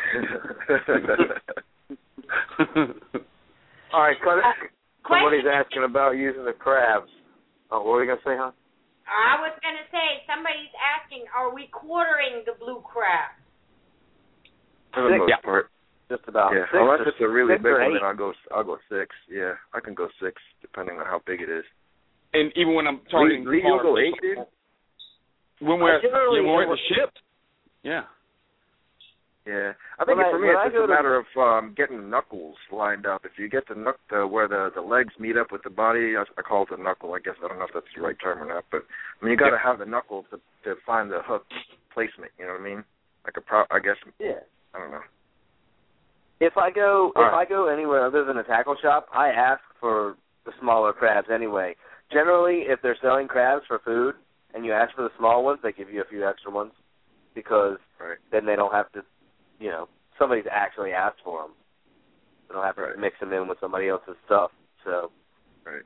All right, cut it. Question. Somebody's asking about using the crabs. Oh, what were you going to say, huh? I was going to say, somebody's asking, are we quartering the blue crab? For the most Yeah. part, Just about. yeah. Six Unless or- it's a really six big or one, eight. then I'll go I'll go six. Yeah, I can go six depending on how big it is. And even when I'm talking Lee, Lee, you'll go smaller- eight, dude. when we're I generally- yeah, when we're at the ship. Yeah. Yeah, I think When it, I- for me when it's I just go a to- matter of um, getting knuckles lined up. If you get the knuck the, where the the legs meet up with the body, I, I call it the knuckle. I guess I don't know if that's the right term or not, but I mean you got to have the knuckle to to find the hook placement. You know what I mean? Like a pro. I guess Yeah. I don't know. If I go All if right. I go anywhere other than a tackle shop, I ask for the smaller crabs anyway. Generally, if they're selling crabs for food and you ask for the small ones, they give you a few extra ones because Right. then they don't have to, you know, somebody's actually asked for them. They don't have to Right. mix them in with somebody else's stuff. So Right.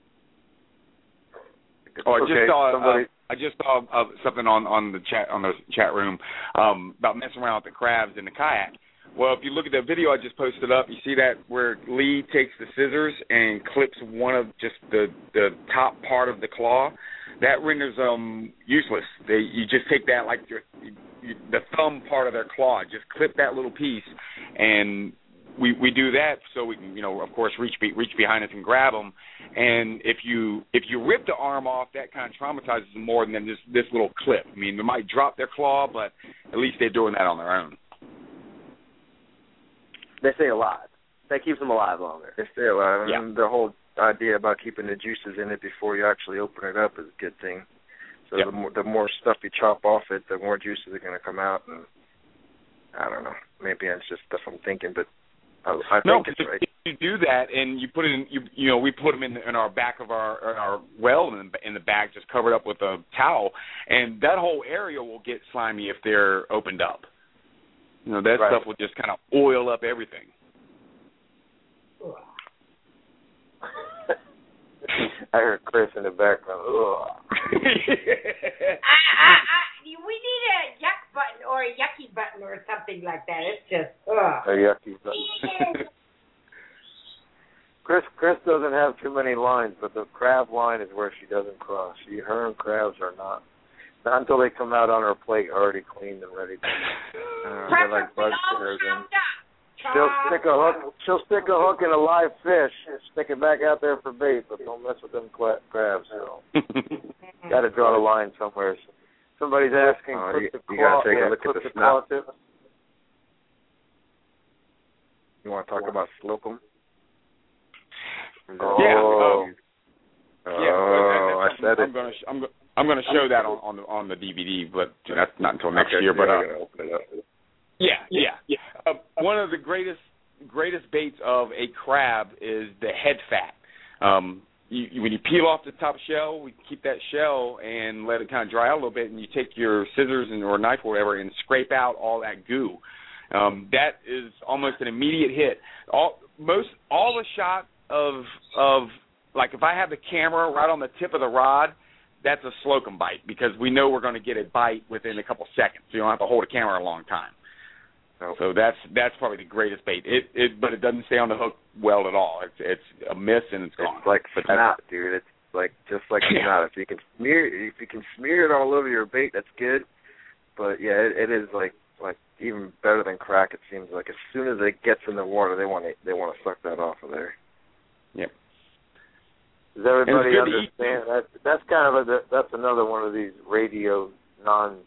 Oh, I Okay, just saw somebody- uh, I just saw uh, something on, on the chat on the chat room um, about messing around with the crabs in the kayak. Well, if you look at the video I just posted up, you see that where Lee takes the scissors and clips one of just the the top part of the claw. That renders them useless. They you just take that like your you, the thumb part of their claw, just clip that little piece, and we we do that so we can, you know, of course, reach be, reach behind us and grab them. And if you if you rip the arm off, that kind of traumatizes them more than this this little clip. I mean, they might drop their claw, but at least they're doing that on their own. they stay alive. That keeps them alive longer. They stay alive. Yeah. And the whole idea about keeping the juices in it before you actually open it up is a good thing. So Yep. the more the more stuff you chop off it, the more juices are going to come out. And I don't know. Maybe it's just stuff I'm thinking, but I, I No, think it's if right. you do that and you put it in, you you know, we put them in, in our back of our in our well in the, in the bag, just covered up with a towel, and that whole area will get slimy if they're opened up. You know, that Right. stuff will just kind of oil up everything. I heard Chris in the background. Ugh. I, I, I, we need a yuck button or a yucky button or something like that. It's just, ugh. A yucky button. Chris Chris doesn't have too many lines, but the crab line is where she doesn't cross. She, her and crabs are not. Not until they come out on her plate already cleaned and ready to eat. Uh, they're like Preferably bug all stickers. And chopped up. she'll stick a hook. She'll stick a hook in a live fish and stick it back out there for bait, but don't mess with them cla- crabs. So. Got to draw the line somewhere. Somebody's asking. Oh, clip you- the you claw- gotta take a yeah, look at clip the claw snap. tip. You want to talk about slocum? Yeah. Oh. Oh, Yeah, I that's, that's said I'm it. gonna sh- I'm, go- I'm gonna show that on on the, on the D V D, but that's not until next Okay, year. But yeah, uh, I'm gonna open it up. yeah, yeah, yeah. Uh, one of the greatest greatest baits of a crab is the head fat. Um, you, you, when you peel off the top shell, we keep that shell and let it kind of dry out a little bit, and you take your scissors and, or knife or whatever and scrape out all that goo. Um, that is almost an immediate hit. All most all the shot of of like if I have the camera right on the tip of the rod, that's a slocum bite because we know we're going to get a bite within a couple seconds. So you don't have to hold a camera a long time. So, so that's that's probably the greatest bait. It it but it doesn't stay on the hook well at all. It's it's a miss and it's gone. It's like but snot, dude. It's like just like yeah. snot. If you can smear if you can smear it all over your bait, that's good. But yeah, it, it is like like even better than crack. It seems like as soon as it gets in the water, they want to they want to suck that off of there. Yep. Does everybody good understand that? That's kind of a that's another one of these radio non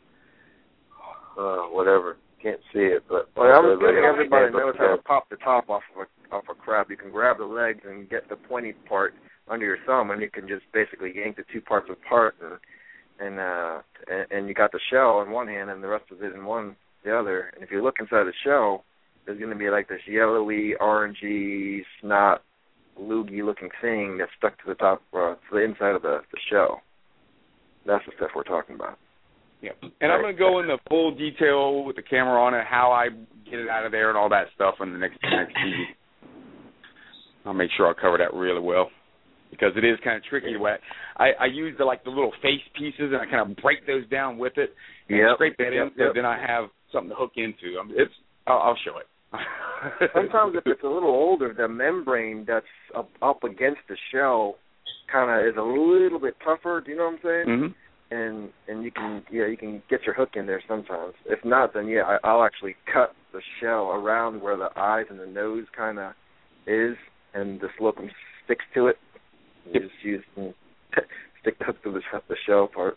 uh, whatever. Can't see it, but well, I'm assuming everybody yeah, knows how to pop the top off of a off a crab. You can grab the legs and get the pointy part under your thumb, and you can just basically yank the two parts apart, and and uh and, and you got the shell in one hand and the rest of it in one the other. And if you look inside the shell, there's going to be like this yellowy, orangey, snot, loogie-looking thing that's stuck to the top, uh, to the inside of the, the shell. That's the stuff we're talking about. Yep. And I'm going to go into full detail with the camera on it, how I get it out of there and all that stuff in the next next T V. I'll make sure I cover that really well because it is kind of tricky. To I, I use the like the little face pieces and I kind of break those down with it and yep. scrape that yep. in so yep. then I have something to hook into. I mean, it's I'll, I'll show it. Sometimes if it's a little older, the membrane that's up, up against the shell kind of is a little bit tougher. Do you know what I'm saying? Mm-hmm. And and you can yeah you can get your hook in there sometimes. If not, then yeah I, I'll actually cut the shell around where the eyes and the nose kind of is, and the slocum sticks to it. You Yep. just use and stick the hook to the, the shell part.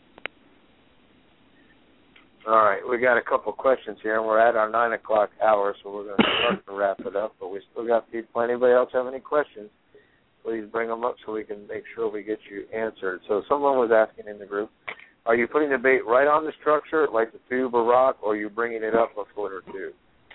All right, we got a couple questions here, and we're at our nine o'clock hour, so we're going to start to wrap it up. But we still got people. Anybody else have any questions? Please bring them up so we can make sure we get you answered. So someone was asking in the group, are you putting the bait right on the structure, like the tube or rock, or are you bringing it up a foot or two?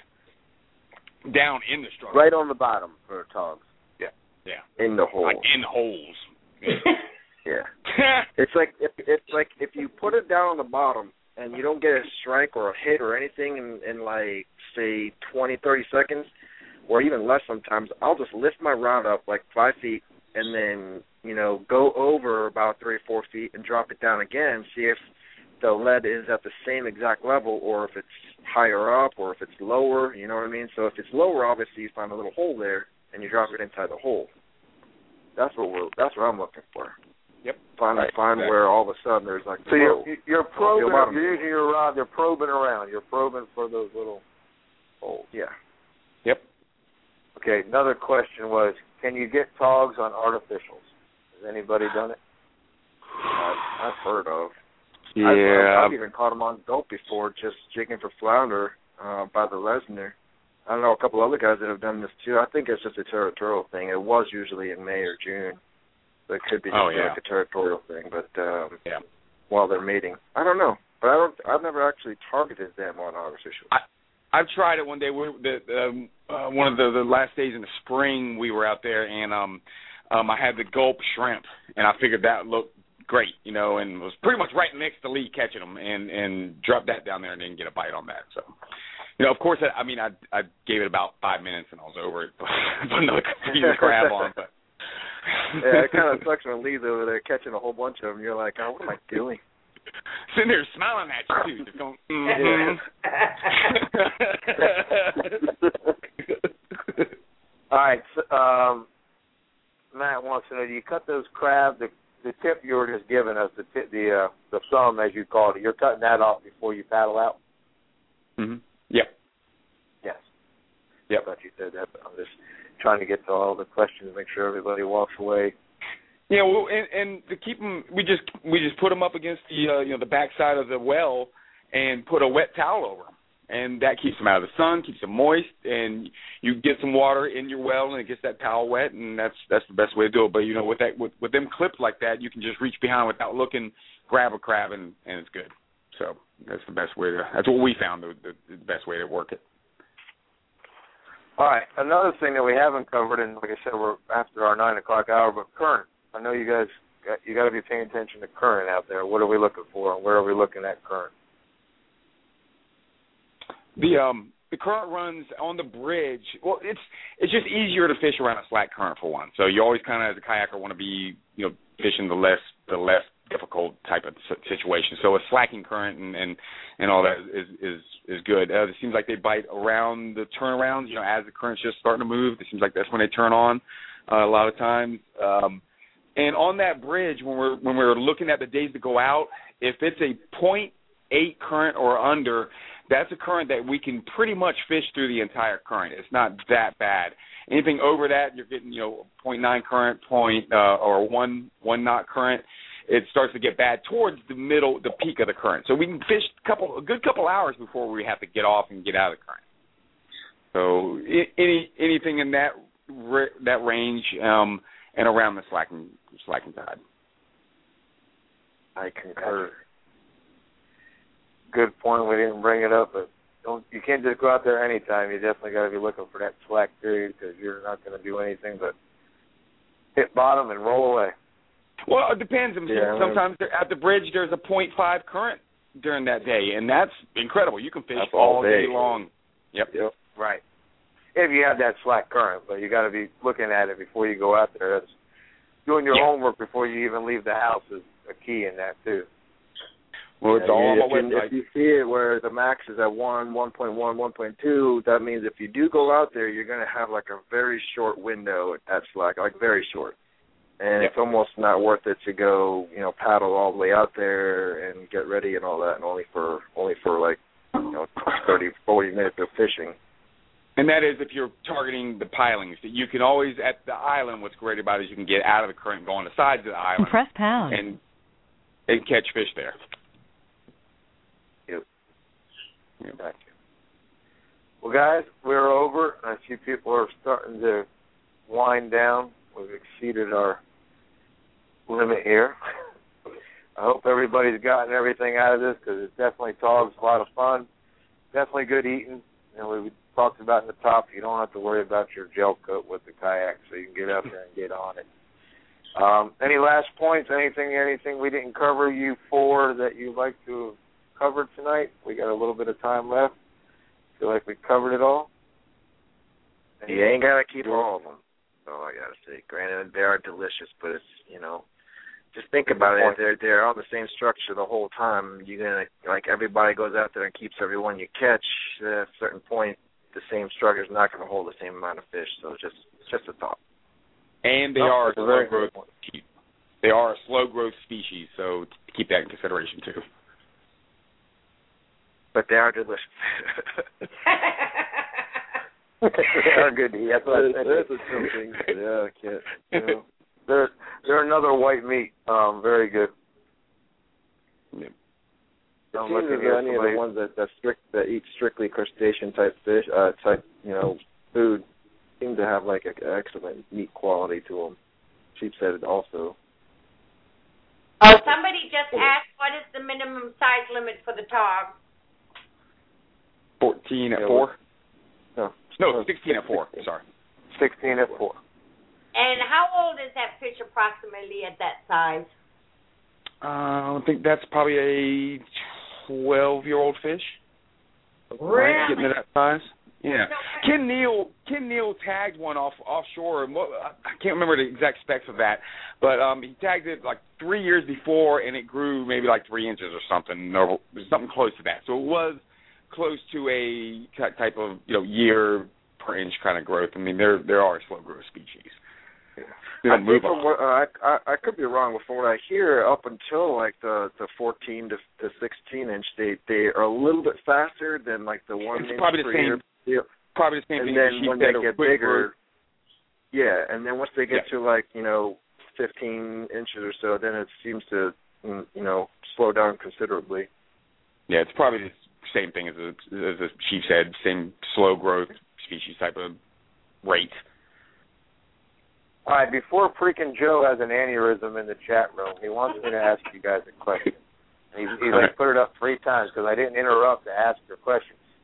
Down in the structure. Right on the bottom for togs. Yeah. Yeah. In the hole. Like in holes. Yeah. It's like if it's like if you put it down on the bottom and you don't get a strike or a hit or anything in, in like say twenty, thirty seconds, or even less sometimes, I'll just lift my rod up like five feet and then, you know, go over about three or four feet and drop it down again, see if the lead is at the same exact level or if it's higher up or if it's lower, you know what I mean? So if it's lower, obviously you find a little hole there and you drop it inside the hole. That's what we're, that's what I'm looking for. Yep. Find right, find exactly. where all of a sudden there's like so you're you're probing, you're using your rod, you're probing around, you're probing for those little holes. Yeah. Yep. Okay, another question was, can you get togs on artificials? Has anybody done it? I've, I've heard of. Yeah. I've, I've even caught them on dope before, just jigging for flounder uh, by the Lesnar. I don't know a couple other guys that have done this too. I think it's just a territorial thing. It was usually in May or June. So it could be just oh, yeah. like a territorial thing, but um, yeah. while they're mating, I don't know. But I don't. I've never actually targeted them on artificial. I, I've tried it one day. We, the, um, uh, one of the, the last days in the spring, we were out there, and um, um, I had the gulp shrimp, and I figured that looked great, you know, and was pretty much right next to Lee catching them, and and dropped that down there and didn't get a bite on that. So, you know, of course, I, I mean, I I gave it about five minutes and I was over it, but another piece of crab on, but. Yeah, it kind of sucks when Lee's over there catching a whole bunch of them. You're like, oh, what am I doing? Sitting there smiling at you, too. Just going, mm-hmm. All right. So, um, Matt wants to know, do you cut those crab, the, the tip you were just giving us, the tip, the, uh, the thumb, as you called it, you're cutting that off before you paddle out? Mm-hmm. Yep. Yes. Yep. I thought you said that, but I'm just trying to get to all the questions, make sure everybody walks away. Yeah, well, and, and to keep them, we just we just put them up against the uh, you know the backside of the well and put a wet towel over them, and that keeps them out of the sun, keeps them moist, and you get some water in your well and it gets that towel wet, and that's that's the best way to do it. But you know, with that with, with them clips like that, you can just reach behind without looking, grab a crab, and, and it's good. So that's the best way to. That's what we found the, the, the best way to work it. All right, another thing that we haven't covered, and like I said, we're after our nine o'clock hour, but current. I know you guys, got, you got to be paying attention to current out there. What are we looking for, and where are we looking at current? The um the current runs on the bridge. Well, it's it's just easier to fish around a slack current for one. So you always kind of, as a kayaker, want to be you know fishing the less the less difficult type of situation. So a slacking current and and, and all that is is is good. Uh, it seems like they bite around the turnarounds. You know, as the current's just starting to move, it seems like that's when they turn on uh, a lot of times. Um, and on that bridge, when we're when we're looking at the days to go out, if it's a point eight current or under, that's a current that we can pretty much fish through the entire current. It's not that bad. Anything over that, you're getting, you know, point nine current, point uh, or one one knot current. It starts to get bad towards the middle, the peak of the current. So we can fish a couple, a good couple hours before we have to get off and get out of the current. So any anything in that that range um, and around the slacking slacking tide. I concur. Good point. We didn't bring it up, but don't you can't just go out there anytime. You definitely got to be looking for that slack period because you're not going to do anything but hit bottom and roll away. Well, it depends. Yeah, Sometimes at the bridge there's a point five current during that day, and that's incredible. You can fish that's all, all day. day long. Yep. Yep. Right. If you have that slack current, but you got to be looking at it before you go out there. That's doing your yeah. homework before you even leave the house is a key in that too. Well, it's yeah, all you, on my if, you, website. if you see it where the max is at one, one point one, one point two, that means if you do go out there, you're going to have like a very short window at slack, like very short. And yep. it's almost not worth it to go, you know, paddle all the way out there and get ready and all that, and only for only for like, you know, thirty, forty minutes of fishing. And that is if you're targeting the pilings. That you can always, at the island, what's great about it is you can get out of the current and go on the sides of the island. Press pound. And, and catch fish there. Yep. Yep. Gotcha. Well, guys, we're over. I see people are starting to wind down. We've exceeded our limit here. I hope everybody's gotten everything out of this because it's definitely togs, a lot of fun. Definitely good eating. And we talked about in the top, you don't have to worry about your gel coat with the kayak, so you can get up there and get on it. Um, any last points, anything anything we didn't cover you for that you'd like to have covered tonight? We got a little bit of time left. Feel like we covered it all? You ain't got to keep all of them. That's all I got to say. Granted, they are delicious, but it's, you know, just think about it. If they're, they're all the same structure the whole time, you're going to, like, everybody goes out there and keeps everyone you catch. At a certain point, the same structure is not going to hold the same amount of fish. So just just a thought. And they oh, are a slow slow growth. They are a slow growth species, so keep that in consideration too. But they are delicious. They are good to eat. That's what I said. That's something. Yeah, I can't. You know. They're they're another white meat. Um, very good. Yeah. Don't It look seems at as here, though any of somebody- the ones that that, strict, that eat strictly crustacean type fish, uh, type you know, food, seem to have like an excellent meat quality to them. Sheep said it also. Oh, somebody just asked what is the minimum size limit for the tog? Fourteen at Yeah, four. No, No, sixteen at four. Sorry. Sixteen at four. And how old is that fish approximately at that size? Uh, I think that's probably a twelve-year-old fish. Really? Getting to that size. Yeah. So, Ken Neal, Ken Neal tagged one off offshore. And what, I can't remember the exact specs of that, but um, he tagged it like three years before, and it grew maybe like three inches or something, or something close to that. So it was close to a type of you know year per inch kind of growth. I mean, there there are slow growth species. They I don't think move from on. what, uh, I, I I could be wrong, but from what I hear, up until like the the fourteen to the sixteen inch, they they are a little bit faster than like the one It's inch probably the per same. year. Yeah. Probably the same And thing. then She when said they a get quick bigger, growth. yeah, and then once they get Yeah. to like you know fifteen inches or so, then it seems to mm, you know slow down considerably. Yeah, it's probably the same thing as a, as a chief said, same slow growth species type of rate. All right, before freaking Joe has an aneurysm in the chat room, he wants me to ask you guys a question. He's, he's like put it up three times because I didn't interrupt to ask your questions.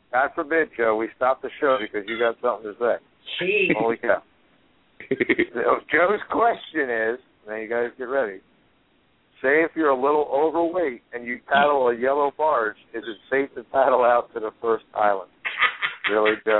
God forbid, Joe, we stop the show because you got something to say. Jeez. Holy cow. So Joe's question is, now you guys get ready. Say if you're a little overweight and you paddle a yellow barge, is it safe to paddle out to the first island? Really, Joe?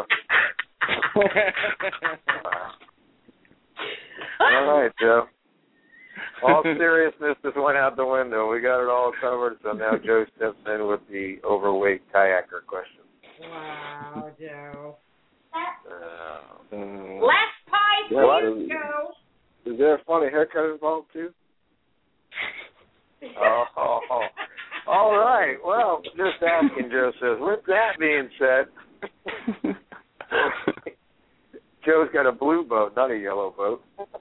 All right, Joe. All seriousness just went out the window. We got it all covered, so now Joe steps in with the overweight kayaker question. Wow, Joe. Uh, mm, Last pie for Yeah, you, is- Joe. Is there a funny haircut involved too? oh, oh, oh. All right. Well, just asking, Joe says. With that being said, Joe's got a blue boat, not a yellow boat.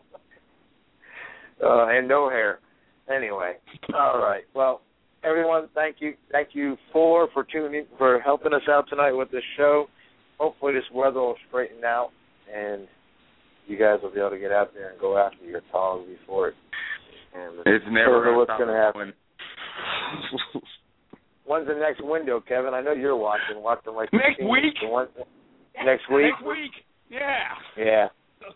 Uh, and no hair. Anyway, all right. Well, everyone, thank you, thank you for for tuning, for helping us out tonight with this show. Hopefully, this weather will straighten out, and you guys will be able to get out there and go after your tog before it. And It's never know what's stop going to happen. going. When's the next window, Kevin? I know you're watching. Watching like Next fifteen, week? the one- next week. Next week. Yeah. Yeah.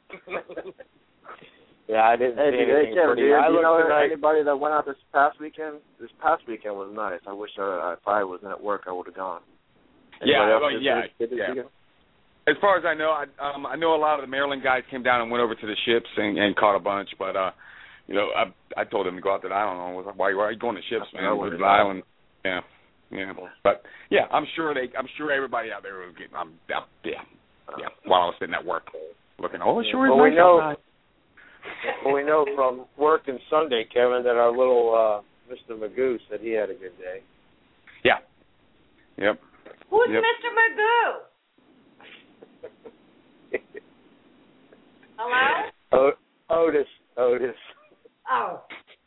Yeah, I didn't Hey, see hey, anything Kevin, pretty. do you, I do you looked know tonight. anybody that went out this past weekend? This past weekend was nice. I wish uh, if I wasn't at work, I would have gone. Yeah, Anybody else well, did yeah, this- did this yeah. weekend? As far as I know, I um I know a lot of the Maryland guys came down and went over to the ships and, and caught a bunch, but uh you know, I I told them to go out there. I don't know, I was like, why, why are you going to ships, I man? wouldn't Go to the know. island. Yeah. Yeah. But yeah, I'm sure they I'm sure everybody out there was getting um yeah, yeah. Yeah. While I was sitting at work looking, oh, it sure is Well, we nice know- outside. Well, we know from working Sunday, Kevin, that our little uh, Mister Magoo said he had a good day. Yeah. Yep. Who's Yep. Mister Magoo? Hello? O- Otis, Otis. Oh.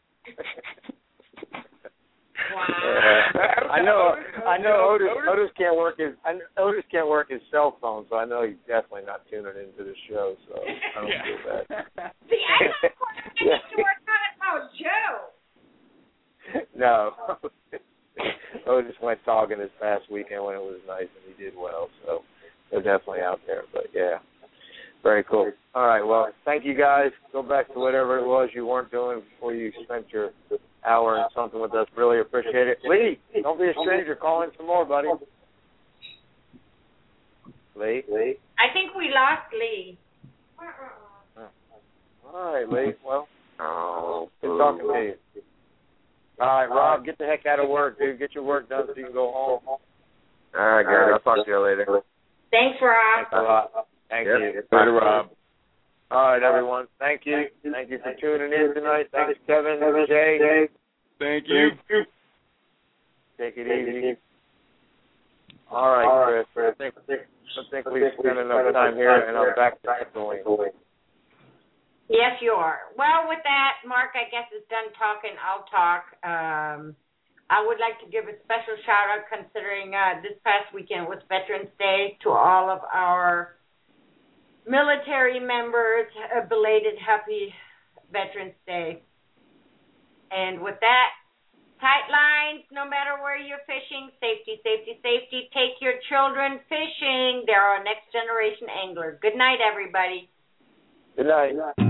Uh, Wow. I know, I know. Otis, Otis can't work his, I know, Otis can't work his cell phone, so I know he's definitely not tuning into the show. So I don't Yeah. feel bad. See, I thought Courtney used to work on it about Joe. No. Otis went talking this past weekend when it was nice, and he did well. So they're definitely out there. But yeah, very cool. All right. Well, thank you guys. Go back to whatever it was you weren't doing before you spent your hour and something with us. Really appreciate it. Lee, don't be a stranger. Call in some more, buddy. Lee. Lee. I think we lost Lee. All right, Lee. Well, Oh, good talking to you. All right, Rob, get the heck out of work, dude. Get your work done so you can go home. all right, guys. I'll talk to you later. Thanks, Rob. Thanks a lot. Thank Yep. you. Later, Rob. All right, everyone. Thank you. Thank you for tuning in tonight. Thanks, Kevin, Jay. Thank you. Take it easy. All right, Chris. I think, I think we've spent enough time here, and I'm back to echoing. Yes, you are. Well, with that, Mark, I guess is done talking. I'll talk. Um, I would like to give a special shout out, considering uh, this past weekend was Veterans Day, to all of our military members. A belated happy Veterans Day. And with that, tight lines, no matter where you're fishing, safety, safety, safety. Take your children fishing. They're our next generation angler. Good night, everybody. Good night.